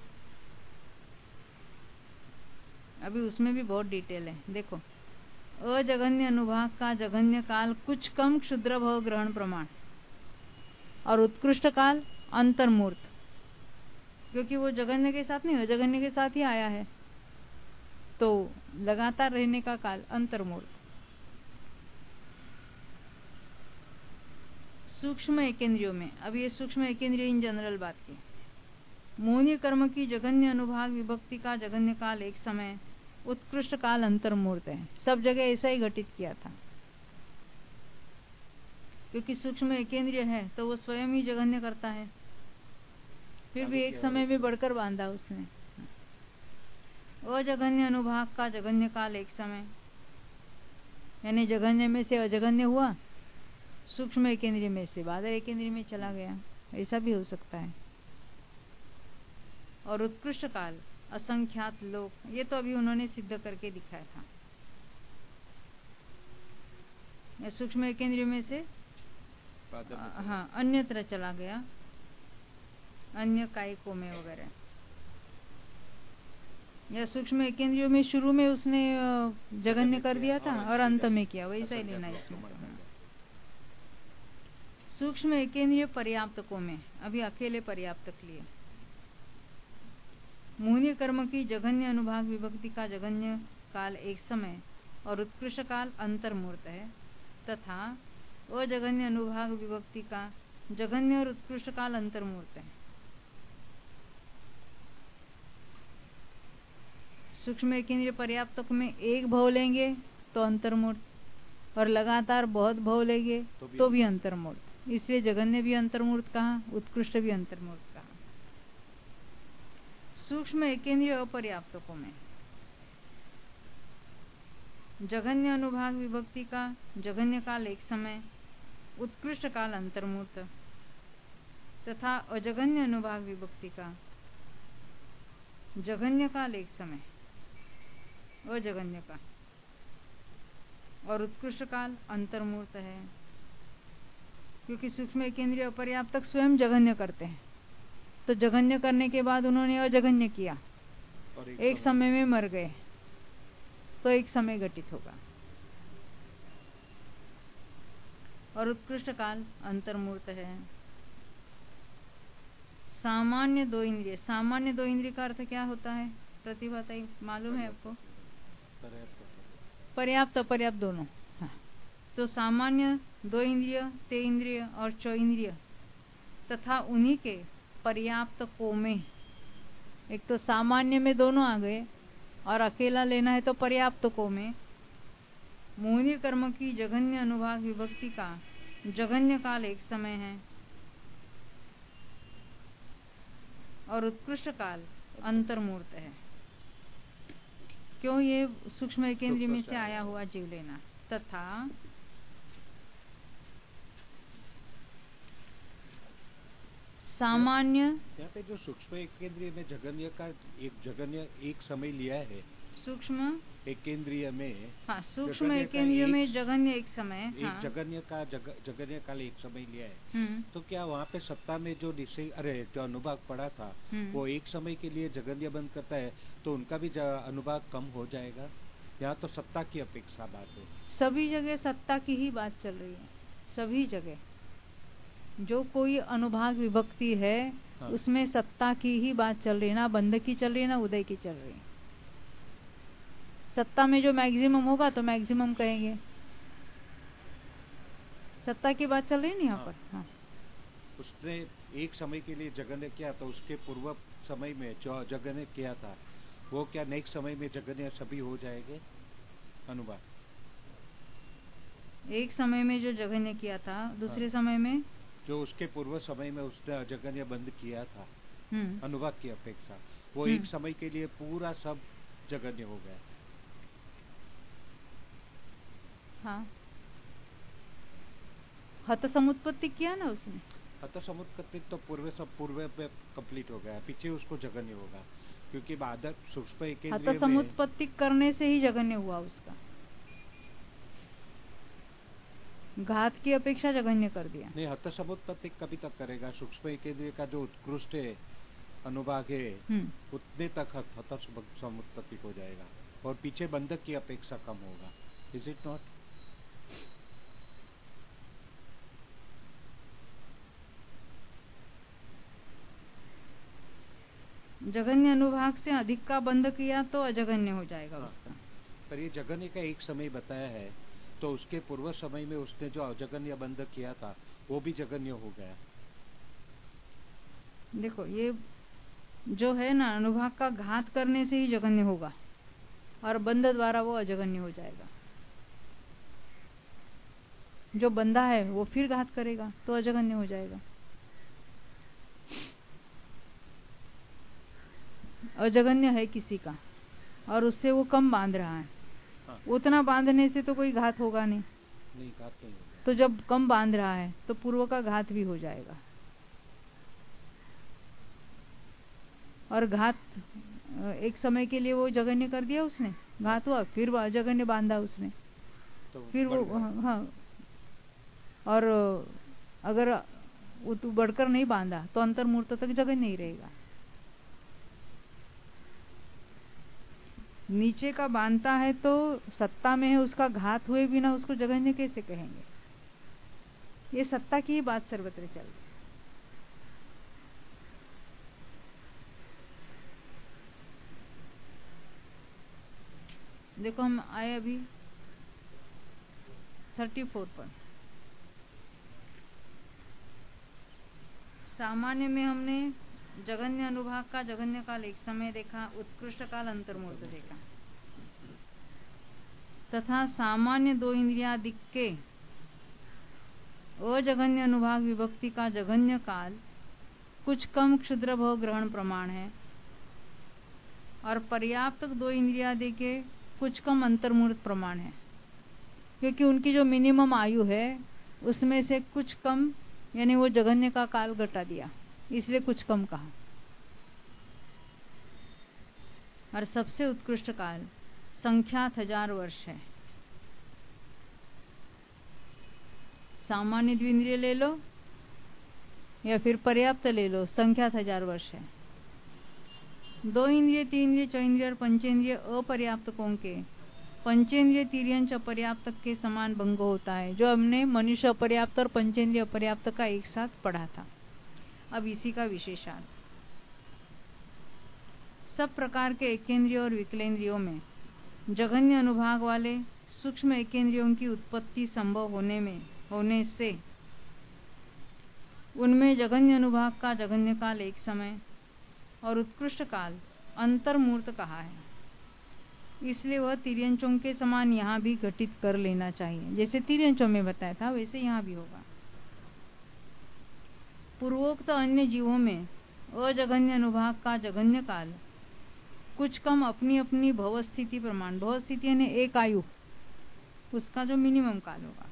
अभी उसमें भी बहुत डिटेल है। देखो, अजघन्य अनुभाग का जघन्य काल कुछ कम क्षुद्र भव ग्रहण प्रमाण और उत्कृष्ट काल अंतर्मूर्त, क्योंकि वो जघन्य के साथ नहीं, अजघन्य के साथ ही आया है, तो लगातार रहने का काल अंतर्मूर्त। सूक्ष्म एकेंद्रियों में, अब ये सूक्ष्म एकेंद्रिय इन जनरल बात की, मोहनीय कर्म की जघन्य अनुभाग विभक्ति का जघन्य काल एक समय, उत्कृष्ट काल अंतर्मूर्त है। सब जगह ऐसा ही घटित किया था, क्योंकि सूक्ष्म एकेंद्रिय है तो वो स्वयं ही जघन्य करता है, फिर भी एक समय में बढ़कर बांधा उसने। अजघन्य अनुभाग का जघन्य काल एक समय, यानी जघन्य में से अजघन्य हुआ, सूक्ष्म एकेंद्रिय में से बादर एकेंद्रिय में चला गया, ऐसा भी हो सकता है। और उत्कृष्ट काल असंख्यात लोक, ये तो अभी उन्होंने सिद्ध करके दिखाया था। सूक्ष्म एकेंद्रिय में से हाँ अन्यत्र चला गया, अन्य कायिकों में वगैरह, या सूक्ष्म एकेंद्रियों में शुरू में उसने जघन्य कर दिया था और अंत में किया, वैसा ही लेना इसमें। सूक्ष्म एकेंद्रिय पर्याप्तकों में, अभी अकेले पर्याप्तक लिए, मोहनीय कर्म की जघन्य अनुभाग विभक्ति का जघन्य काल एक समय और उत्कृष्ट काल अंतर्मूर्त है, तथा अजघन्य अनुभाग विभक्ति का जघन्य और उत्कृष्ट काल अंतर्मूर्त है। सूक्ष्म एकेंद्रिय पर्याप्तक में एक भव लेंगे तो अंतर्मूर्त, और लगातार बहुत भव लेंगे तो भी अंतर्मूर्त। इसलिए जघन्य भी अंतर्मूर्त कहा, उत्कृष्ट भी अंतर्मूर्त कहा। सूक्ष्म एकेंद्रिय अपर्याप्तकों में जघन्य अनुभाग विभक्ति का जघन्य काल एक समय, उत्कृष्ट काल अंतर्मूर्त, तथा अजघन्य अनुभाग विभक्ति का जघन्य काल एक समय, अजघन्य का, और उत्कृष्ट काल अंतर्मूर्त है, क्योंकि सूक्ष्म एकेंद्रिय अपर्याप्तक स्वयं जघन्य करते हैं, तो जघन्य करने के बाद उन्होंने अजघन्य किया, एक समय में मर गए, तो एक समय घटित होगा। और उत्कृष्ट काल अंतर्मूर्त है। सामान्य दो इंद्रिय, सामान्य दो इंद्रिय का अर्थ क्या होता है? प्रतिभा मालूम है आपको? पर्याप्त अपर्याप्त दोनों। हाँ। तो सामान्य दो इंद्रिय, ते इंद्रिय और चौ इंद्रिय तथा उन्हीं के पर्याप्त को में, एक तो सामान्य में दोनों आ गए और अकेला लेना है तो पर्याप्त को में, मोहिनी कर्म की जघन्य अनुभाग विभक्ति का जघन्य काल एक समय है और उत्कृष्ट काल अंतर्मूर्त है। क्यों? ये सूक्ष्म केंद्र में से आया हुआ जीव लेना। तथा सामान्य, यहाँ पे जो सूक्ष्म एक केंद्रीय में जघन्य का जघन्य एक समय लिया है, सूक्ष्म एक केंद्रीय में, हाँ, सूक्ष्म एक केंद्रीय में जघन्य एक समय, एक जघन्य का जघन्य काल एक समय लिया है। तो क्या वहाँ पे सत्ता में जो जो अनुभाग पड़ा था वो एक समय के लिए जघन्य बंद करता है, तो उनका भी अनुभाग कम हो जाएगा? यहाँ तो सत्ता की अपेक्षा बात है। सभी जगह सत्ता की ही बात चल रही है। सभी जगह जो कोई अनुभाग विभक्ति है, हाँ, उसमें सत्ता की ही बात चल रही है, ना बंध की चल रही है ना उदय की चल रही है। सत्ता में जो मैक्सिमम होगा तो मैक्सिमम कहेंगे, सत्ता की बात चल रही है ना यहाँ पर। हाँ। उसने एक समय के लिए जघन्य किया तो उसके पूर्व समय में जो जघन्य किया था वो क्या नेक्स्ट समय में जघन्य सभी हो जाएंगे अनुभाग? एक समय में जो जघन्य किया था, दूसरे समय में जो उसके पूर्व समय में उसने जघन्य बंद किया था अनुभाग की अपेक्षा, वो एक समय के लिए पूरा सब जघन्य हो गया। हाँ, हत समुत्पत्ति किया ना उसने। हत समुत्पत्ति तो पूर्व पे कंप्लीट हो गया, पीछे उसको जघन्य होगा, क्योंकि बाद सूक्ष्म एक हत समुत्पत्ति करने से ही जघन्य हुआ उसका, घात की अपेक्षा जघन्य कर दिया। नहीं, हत समुत्पत्ति कभी तक करेगा? सूक्ष्म एक का जो उत्कृष्ट अनुभाग है उतने तक हत समुत्पत्ति हो जाएगा और पीछे बंधक की अपेक्षा कम होगा। Is it not? जघन्य अनुभाग से अधिक का बंध किया तो अजघन्य हो जाएगा। हाँ। उसका पर ये जघन्य का एक समय बताया है, तो उसके पूर्व समय में उसने जो अजघन्य बंध किया था वो भी जघन्य हो गया। देखो, ये जो है ना, अनुभाग का घात करने से ही जघन्य होगा और बंध द्वारा वो अजघन्य हो जाएगा। जो बंधा है वो फिर घात करेगा तो अजघन्य हो जाएगा। अजघन्य है किसी का और उससे वो कम बांध रहा है। हाँ। उतना बांधने से तो कोई घात होगा नहीं, घात नहीं होगा। तो जब कम बांध रहा है तो पूर्व का घात भी हो जाएगा। और घात एक समय के लिए वो जघन्य कर दिया उसने, घात हुआ, फिर अजघन्य बांधा उसने, तो फिर वो, हाँ, और अगर वो तू बढ़कर नहीं बांधा तो अंतर्मूर्त तक जघन्य नहीं रहेगा। नीचे का बांधता है तो सत्ता में है, उसका घात हुए बिना उसको जघन्य कैसे कहेंगे? ये सत्ता की ही बात सर्वत्र चल रही। देखो, हम आए अभी 34 पर। सामान्य में हमने जघन्य अनुभाग का जघन्य काल एक समय देखा, उत्कृष्ट काल अंतर्मूर्त देखा, तथा सामान्य दो इंद्रियादि के अजघन्य अनुभाग विभक्ति का जघन्य काल कुछ कम क्षुद्र भोग ग्रहण प्रमाण है और पर्याप्त दो इंद्रियादि के कुछ कम अंतर्मूर्त प्रमाण है, क्योंकि उनकी जो मिनिमम आयु है उसमें से कुछ कम, यानी वो जघन्य का काल घटा दिया, इसलिए कुछ कम कहा। और सबसे उत्कृष्ट काल संख्यात 1000 वर्ष है। सामान्य द्विंद्रिय ले लो या फिर पर्याप्त ले लो, संख्या 1000 वर्ष है। 2 इंद्रिय, 3 इंद्रिय, 4 इंद्रिय और पंचेंद्रिय अपर्याप्तकों के पंचेंद्रिय तिर्यंच अपर्याप्त के समान भंग होता है, जो हमने मनुष्य अपर्याप्त और पंचेंद्रिय अपर्याप्त का एक साथ पढ़ा था। अब इसी का विशेषार्थ, सब प्रकार के एकेंद्रियों और विकलेंद्रियों में जघन्य अनुभाग वाले सूक्ष्म एकेंद्रियों की उत्पत्ति संभव होने से उनमें जघन्य अनुभाग का जघन्य काल एक समय और उत्कृष्ट काल अंतर्मूर्त कहा है। इसलिए वह तिर्यंचों के समान यहाँ भी घटित कर लेना चाहिए। जैसे तिर्यंचों में बताया था वैसे यहाँ भी होगा। पूर्वोक्त अन्य जीवों में अजघन्य अनुभाग का जघन्य काल कुछ कम अपनी अपनी भवस्थिति प्रमाण, भवस्थिति यानी एक आयु, उसका जो मिनिमम काल होगा,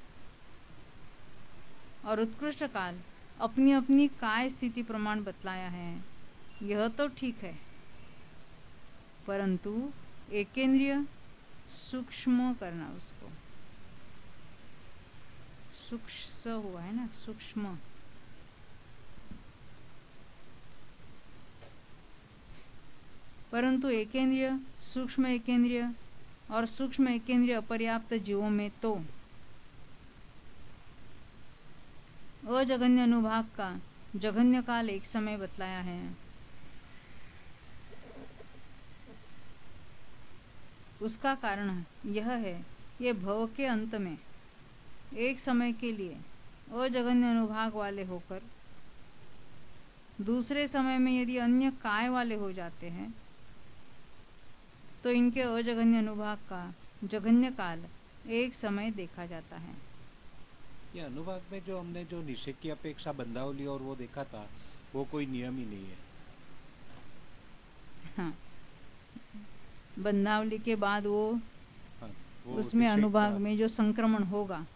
और उत्कृष्ट काल अपनी अपनी काय स्थिति प्रमाण बतलाया है। यह तो ठीक है, परंतु एकेंद्रिय सूक्ष्म करना, उसको सूक्ष्म हुआ है ना, सूक्ष्म, परंतु एकेंद्रिय, सूक्ष्म एकेंद्रिय और सूक्ष्म एकेंद्रिय अपर्याप्त जीवों में तो अजघन्य अनुभाग का जघन्य काल एक समय बतलाया है। उसका कारण यह है, ये भव के अंत में एक समय के लिए अजघन्य अनुभाग वाले होकर दूसरे समय में यदि अन्य काय वाले हो जाते हैं तो इनके अजघन्य अनुभाग का जघन्य काल एक समय देखा जाता है। ये अनुभाग में जो हमने जो निषेध की अपेक्षा बंधावली और वो देखा था, वो कोई नियम ही नहीं है। हाँ, बंधावली के बाद वो उसमें अनुभाग में जो संक्रमण होगा,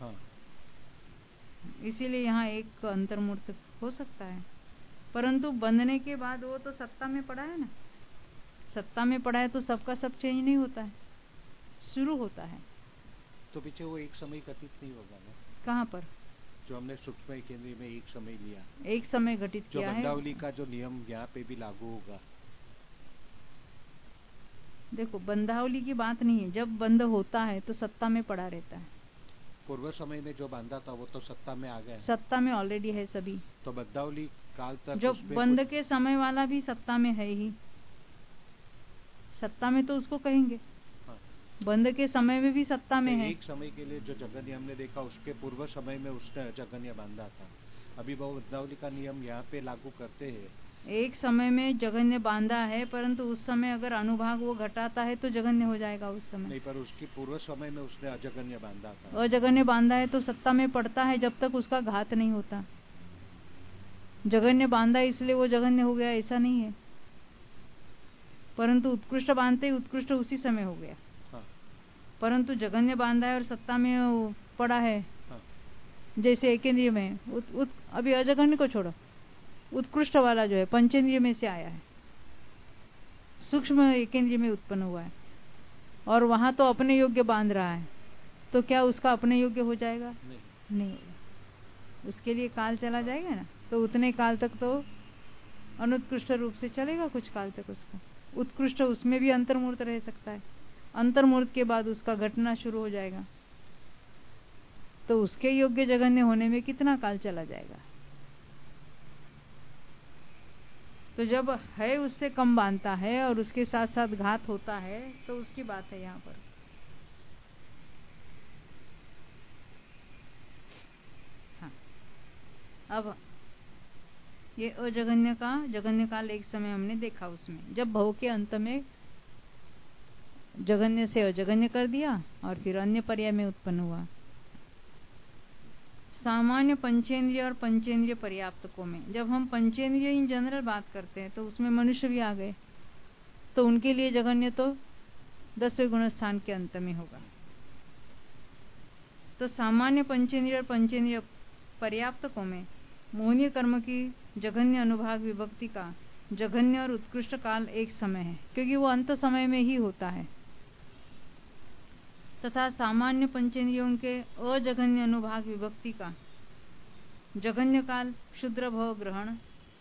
इसीलिए यहाँ एक अंतर्मूर्त हो सकता है। परंतु बंधने के बाद वो तो सत्ता में पड़ा है ना, सत्ता में पड़ा है तो सबका सब चेंज नहीं होता है, शुरू होता है। तो पीछे वो एक समय घटित नहीं होगा ना? कहाँ पर? जो हमने सूक्ष्म केंद्र में एक समय लिया, एक समय घटित किया है। जो बंधावली का जो नियम यहाँ पे भी लागू होगा। देखो, बंधावली की बात नहीं है, जब बंध होता है तो सत्ता में पड़ा रहता है। पूर्व समय में जो बांधा था वो तो सत्ता में आ गया, सत्ता में ऑलरेडी है सभी। तो बंधावली काल तक जो बंध के समय वाला भी सत्ता में है ही, सत्ता में तो उसको कहेंगे। बंध के समय में भी सत्ता में है। एक समय के लिए जो जघन्य हमने देखा, उसके पूर्व समय में उसने अजघन्य बांधा था। अभी वो बंधावली का नियम यहाँ पे लागू करते हैं। एक समय में जघन्य बांधा है, परंतु उस समय अगर अनुभाग वो घटाता है तो जघन्य हो जाएगा उस समय। नहीं, पर उसकी पूर्व समय में उसने अजघन्य बांधा था। अजघन्य बांधा है तो सत्ता में पड़ता है जब तक उसका घात नहीं होता। जघन्य बांधा इसलिए वो जघन्य हो गया ऐसा नहीं है, परंतु उत्कृष्ट बांधते ही उत्कृष्ट उसी समय हो गया। परंतु जघन्य बांधा है और सत्ता में पड़ा है। जैसे एकेंद्रिय में अभी अजघन्य को छोड़ो, उत्कृष्ट वाला जो है पंचेंद्रिय में से आया है, सूक्ष्म एकेंद्रिय में उत्पन्न हुआ है और वहां तो अपने योग्य बांध रहा है, तो क्या उसका अपने योग्य हो जाएगा? नहीं होगा। उसके लिए काल चला जाएगा ना, तो उतने काल तक तो अनुत्कृष्ट रूप से चलेगा, कुछ काल तक उसका। उत्कृष्ट उसमें भी अंतर्मूर्त रह सकता है, अंतर्मूर्त के बाद उसका घटना शुरू हो जाएगा, तो उसके योग्य जघन्य होने में कितना काल चला जाएगा। तो जब है उससे कम बांधता है और उसके साथ साथ घात होता है तो उसकी बात है यहाँ पर। हाँ, अब ये अजघन्य का जघन्य काल एक समय हमने देखा, उसमें जब भव के अंत में जघन्य से अजघन्य कर दिया और फिर अन्य पर्याय में उत्पन्न हुआ। सामान्य पंचेंद्रिय और पंचेंद्रिय पर्याप्तकों में, जब हम पंचेंद्रिय इन जनरल बात करते हैं तो उसमें मनुष्य भी आ गए, तो उनके लिए जघन्य तो 10वें गुण स्थान के अंत में होगा। तो सामान्य पंचेंद्रिय और पंचेंद्रिय पर्याप्तकों में मोहनीय कर्म की जघन्य अनुभाग विभक्ति का जघन्य और उत्कृष्ट काल एक समय है, क्योंकि वो अंत समय में ही होता है। तथा सामान्य पंचेंद्रियों के अजघन्य अनुभाग विभक्ति का जघन्य काल क्षुद्र भव ग्रहण,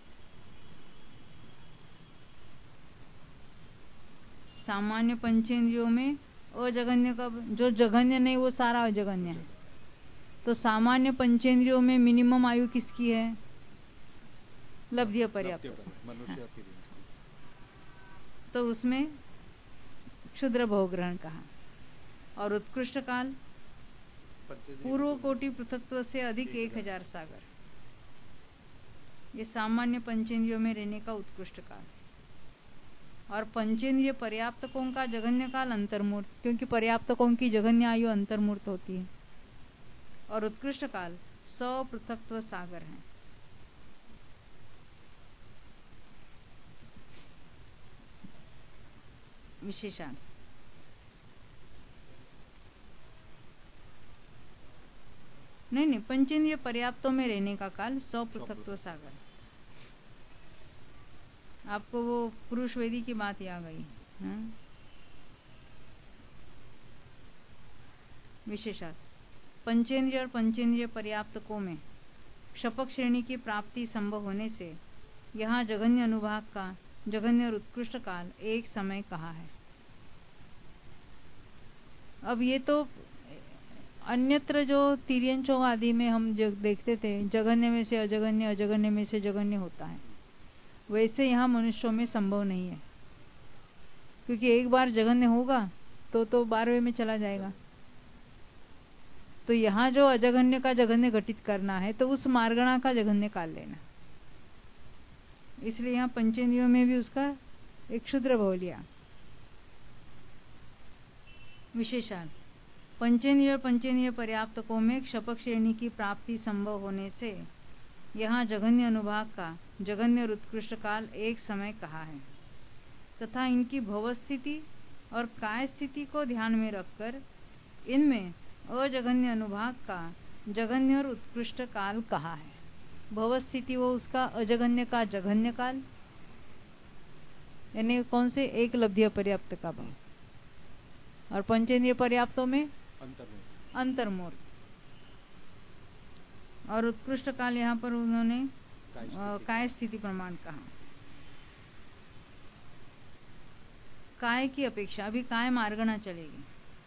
सामान्य पंचेंद्रियों में अजघन्य का, जो जघन्य नहीं वो सारा अजघन्य है। तो सामान्य पंचेंद्रियों में मिनिमम आयु किसकी है? लब्धि पर्याप्त। हाँ। तो उसमें क्षुद्र भव ग्रहण कहा। और उत्कृष्ट काल पूर्व कोटि पृथक्त्व से अधिक 1000 सागर, ये सामान्य पंचेंद्रियों में रहने का उत्कृष्ट काल। और पंचेंद्रिय पर्याप्तकों का जघन्य काल अंतर्मूर्त, क्योंकि पर्याप्तकों की जघन्य आयु अंतर्मूर्त होती है। और उत्कृष्ट काल सपृथक्त्व सागर है। विशेषण नहीं, पंचेंद्रिय पर्याप्तों में रहने का काल सपृथक्त्व सागर। आपको वो पुरुष वेदी की बात आ गई। विशेषार्थ पंचेंद्रिय और पंचेंद्रिय पर्याप्तकों में क्षपक श्रेणी की प्राप्ति संभव होने से यहाँ जघन्य अनुभाग का जघन्य और उत्कृष्ट काल एक समय कहा है। अब ये तो अन्यत्र जो तिर्यंचों आदि में हम देखते थे, जघन्य में से अजघन्य, अजघन्य में से जघन्य होता है, वैसे यहाँ मनुष्यों में संभव नहीं है। क्योंकि एक बार जघन्य होगा तो 12वें में चला जाएगा। तो यहाँ जो अजघन्य का जघन्य घटित करना है तो उस मार्गणा का जघन्य काल लेना। इसलिए यहाँ पंचेंद्रियों में भी उसका एक क्षुद्र भव लिया। विशेषण पंचेंद्रिय और पंचेंद्रिय पर्याप्तकों में क्षपक श्रेणी की प्राप्ति संभव होने से यहाँ जघन्य अनुभाग का जघन्य और उत्कृष्ट काल एक समय कहा है तथा इनकी भव स्थिति और काय स्थिति को ध्यान में रखकर इनमें अजघन्य अनुभाग का जघन्य और उत्कृष्ट काल कहा है। भव स्थिति वो उसका अजघन्य का जघन्य काल, यानी कौन से? एक लब्धि पर्याप्त का भाव। और पंचेंद्रिय पर्याप्तों में अंतर्मूर्त। और उत्कृष्ट काल यहाँ पर उन्होंने काय स्थिति प्रमाण कहा। काय की अपेक्षा अभी काय मार्गणा चलेगी।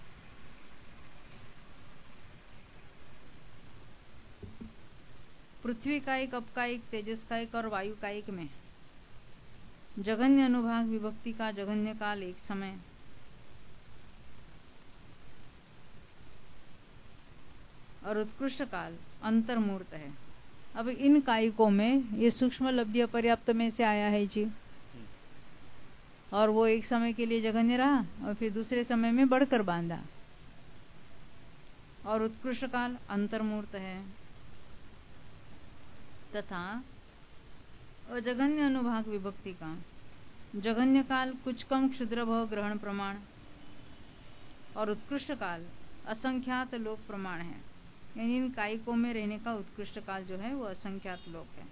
पृथ्वी कायिक, अपकायिक, तेजस कायिक और वायु कायिक में जघन्य अनुभाग विभक्ति का जघन्य काल एक समय, और उत्कृष्ट काल अंतर्मूर्त है। अब इन कायिकों में ये सूक्ष्म लब्धि पर्याप्त में से आया है जी, और वो एक समय के लिए जघन्य रहा और फिर दूसरे समय में बढ़कर बांधा। और उत्कृष्ट काल अंतर्मूर्त है तथा अजघन्य अनुभाग विभक्ति का जघन्य काल कुछ कम क्षुद्र भव ग्रहण प्रमाण और उत्कृष्ट काल असंख्यात लोक प्रमाण है। यानी इन कायिकों में रहने का उत्कृष्ट काल जो है वो असंख्यात लोक है।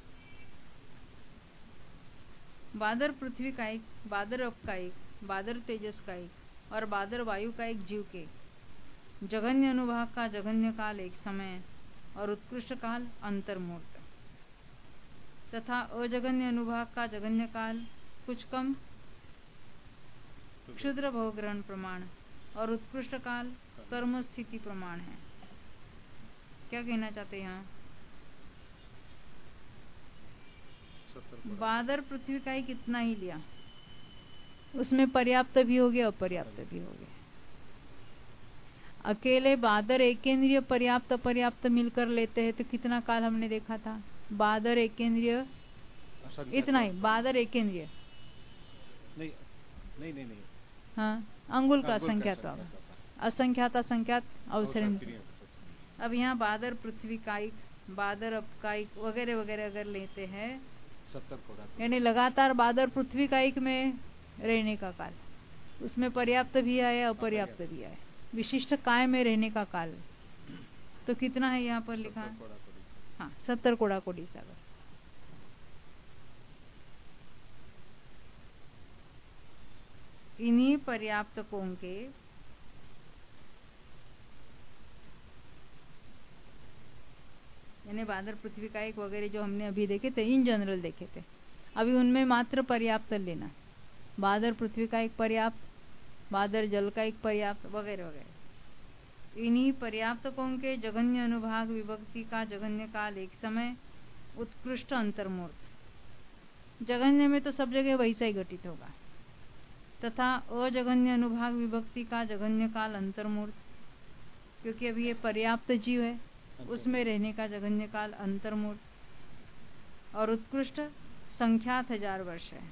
बादर पृथ्वी कायिक, बादर अपकायिक, बादर तेजस कायिक और बादर वायु कायिक जीव के जघन्य अनुभाग का जघन्य काल एक समय और उत्कृष्ट काल अंतर्मूर्त तथा अजघन्य अनुभाग का जघन्य काल कुछ कम क्षुद्र भव ग्रहण प्रमाण और उत्कृष्ट काल कर्म स्थिति प्रमाण है। क्या कहना चाहते हैं यहाँ? बादर पृथ्वी का ही कितना ही लिया, उसमें पर्याप्त भी हो गया अपर्याप्त भी हो गया। अकेले बादर एकेंद्रिय पर्याप्त अपर्याप्त मिलकर लेते हैं तो कितना काल हमने देखा था? बादर एकेंद्रिय इतना ही, बादर एकेंद्रिय नहीं। हाँ, अंगुल का असंख्यात, असंख्यात असंख्यात अवसरण। अब यहाँ बादर पृथ्वी कायिक, बादर अपकायिक वगैरह वगैरह अगर लेते हैं, यानी लगातार बादर पृथ्वी कायिक में रहने का काल, उसमें पर्याप्त भी आए अपर्याप्त भी आए, विशिष्ट काय में रहने का काल, तो कितना है यहाँ पर लिखा है? हाँ, 70 कोड़ा कोडी सागर। इन्हीं पर्याप्तकों के यानी बादर पृथ्वी का एक वगैरह जो हमने अभी देखे थे, इन जनरल देखे थे, अभी उनमें मात्र पर्याप्त लेना। बादर पृथ्वी का एक पर्याप्त, बादर जल का एक पर्याप्त, वगैरह वगैरह। इन्हीं पर्याप्तकों के जघन्य अनुभाग विभक्ति का जघन्य काल एक समय उत्कृष्ट अंतर्मूर्त। जघन्य में तो सब जगह वैसा ही घटित होगा, तथा अजघन्य अनुभाग विभक्ति का जघन्य काल अंतर्मूर्त, क्योंकि अभी ये पर्याप्त जीव है, उसमें रहने का जघन्य काल अंतर्मूर्त। और उत्कृष्ट संख्यात 1000 वर्ष है।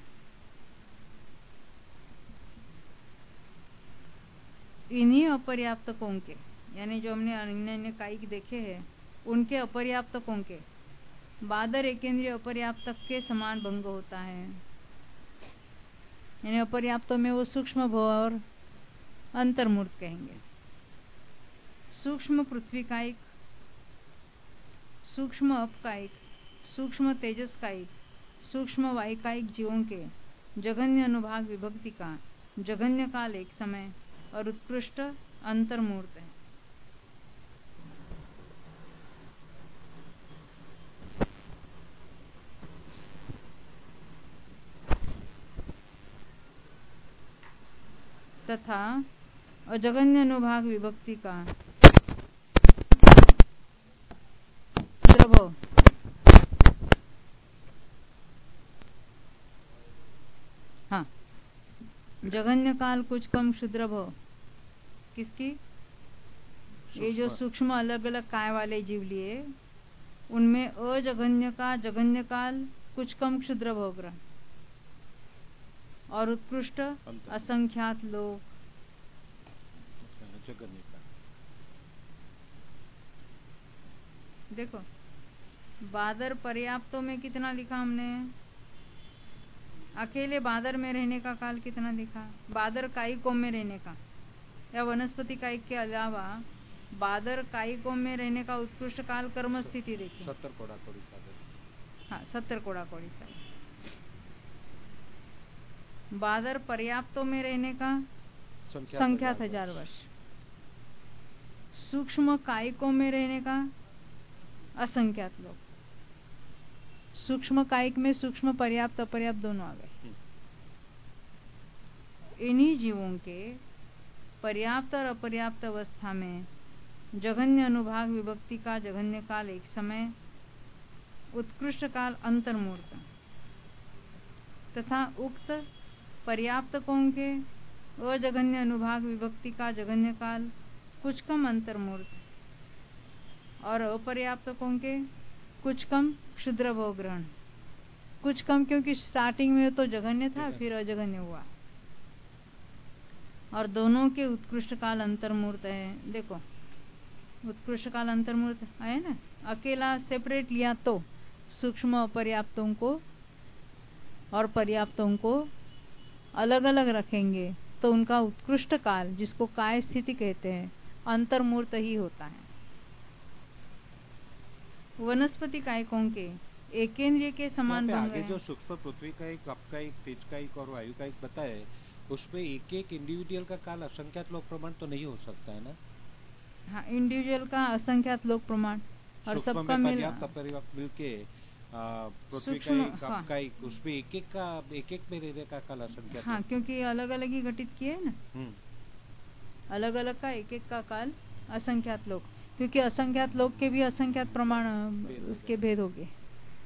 इन्हीं अपर्याप्तकों के, यानी जो हमने अन्य अन्य कायिक देखे हैं, उनके अपर्याप्तकों के बादर एकेंद्रीय अपर्याप्तक के समान भंग होता है। यानी अपर्याप्तों में वो सूक्ष्म भव और अंतर्मूर्त कहेंगे। सूक्ष्म पृथ्वी कायिक, सूक्ष्म अपकायिक, सूक्ष्म तेजस कायिक, सूक्ष्म वायुकायिक जीवों के जघन्य अनुभाग विभक्ति का जघन्य काल एक समय और उत्कृष्ट अंतर्मूर्त है। तथा अजघन्य अनुभाग विभक्ति का द्रव, हाँ, जघन्य काल कुछ कम क्षुद्र भव, किसकी? ये जो सूक्ष्म अलग अलग काय वाले जीव लिए, उनमें अजघन्य का जघन्य काल कुछ कम क्षुद्र भव ग्रह और उत्कृष्ट असंख्यात लोक। देखो बादर पर्याप्तों में कितना लिखा हमने, अकेले बादर में रहने का काल कितना लिखा, बादर कायिकों में रहने का या वनस्पति कायिक के अलावा बादर कायिकों में रहने का उत्कृष्ट काल कर्म स्थिति देखिए 70 कोड़ा कोड़ी साल। हाँ 70 कोड़ा कोड़ी साल। बादर पर्याप्तों में रहने का संख्यात 1000 वर्ष। सूक्ष्म कायिकों में रहने का असंख्यात लोग। सूक्ष्म कायिक में सूक्ष्म पर्याप्त अपर्याप्त दोनों आ गए। इन्हीं जीवों के पर्याप्त और अपर्याप्त अवस्था में जघन्य अनुभाग विभक्ति का जघन्य काल एक समय उत्कृष्ट काल अंतर्मूर्त, तथा उक्त पर्याप्तकों के अजघन्य अनुभाग विभक्ति का जघन्य काल कुछ कम अंतर्मूर्त और अपर्याप्तकों के कुछ कम क्षुद्र भव ग्रहण। कुछ कम क्योंकि स्टार्टिंग में तो जघन्य था, फिर अजघन्य हुआ, और दोनों के उत्कृष्ट काल अंतर्मूर्त है। देखो उत्कृष्ट काल अंतर्मूर्त है ना, अकेला सेपरेट लिया तो सूक्ष्म अपर्याप्तों को और पर्याप्तों को अलग अलग रखेंगे तो उनका उत्कृष्ट काल, जिसको काय स्थिति कहते हैं, अंतर्मूर्त ही होता है। वनस्पति कायिकों के एकेंद्रीय के समान भंग है। जो सूक्ष्म पृथ्वी का एक, अपका एक, तेज का एक और वायु का एक बताए, उसमें एक एक इंडिविजुअल का काल असंख्यात लोक प्रमाण तो नहीं हो सकता है ना? हाँ, इंडिविजुअल का असंख्यात लोक प्रमाण और सबका मिलके पृथ्वी का एक, अपका एक, उसमें एक एक में रहने का काल असंख्यात। हाँ, क्योंकि अलग अलग ही घटित किए है ना, अलग अलग का एक एक का काल असंख्यात लोक, क्योंकि असंख्यात लोक के भी असंख्यात प्रमाण उसके भेद हो गए।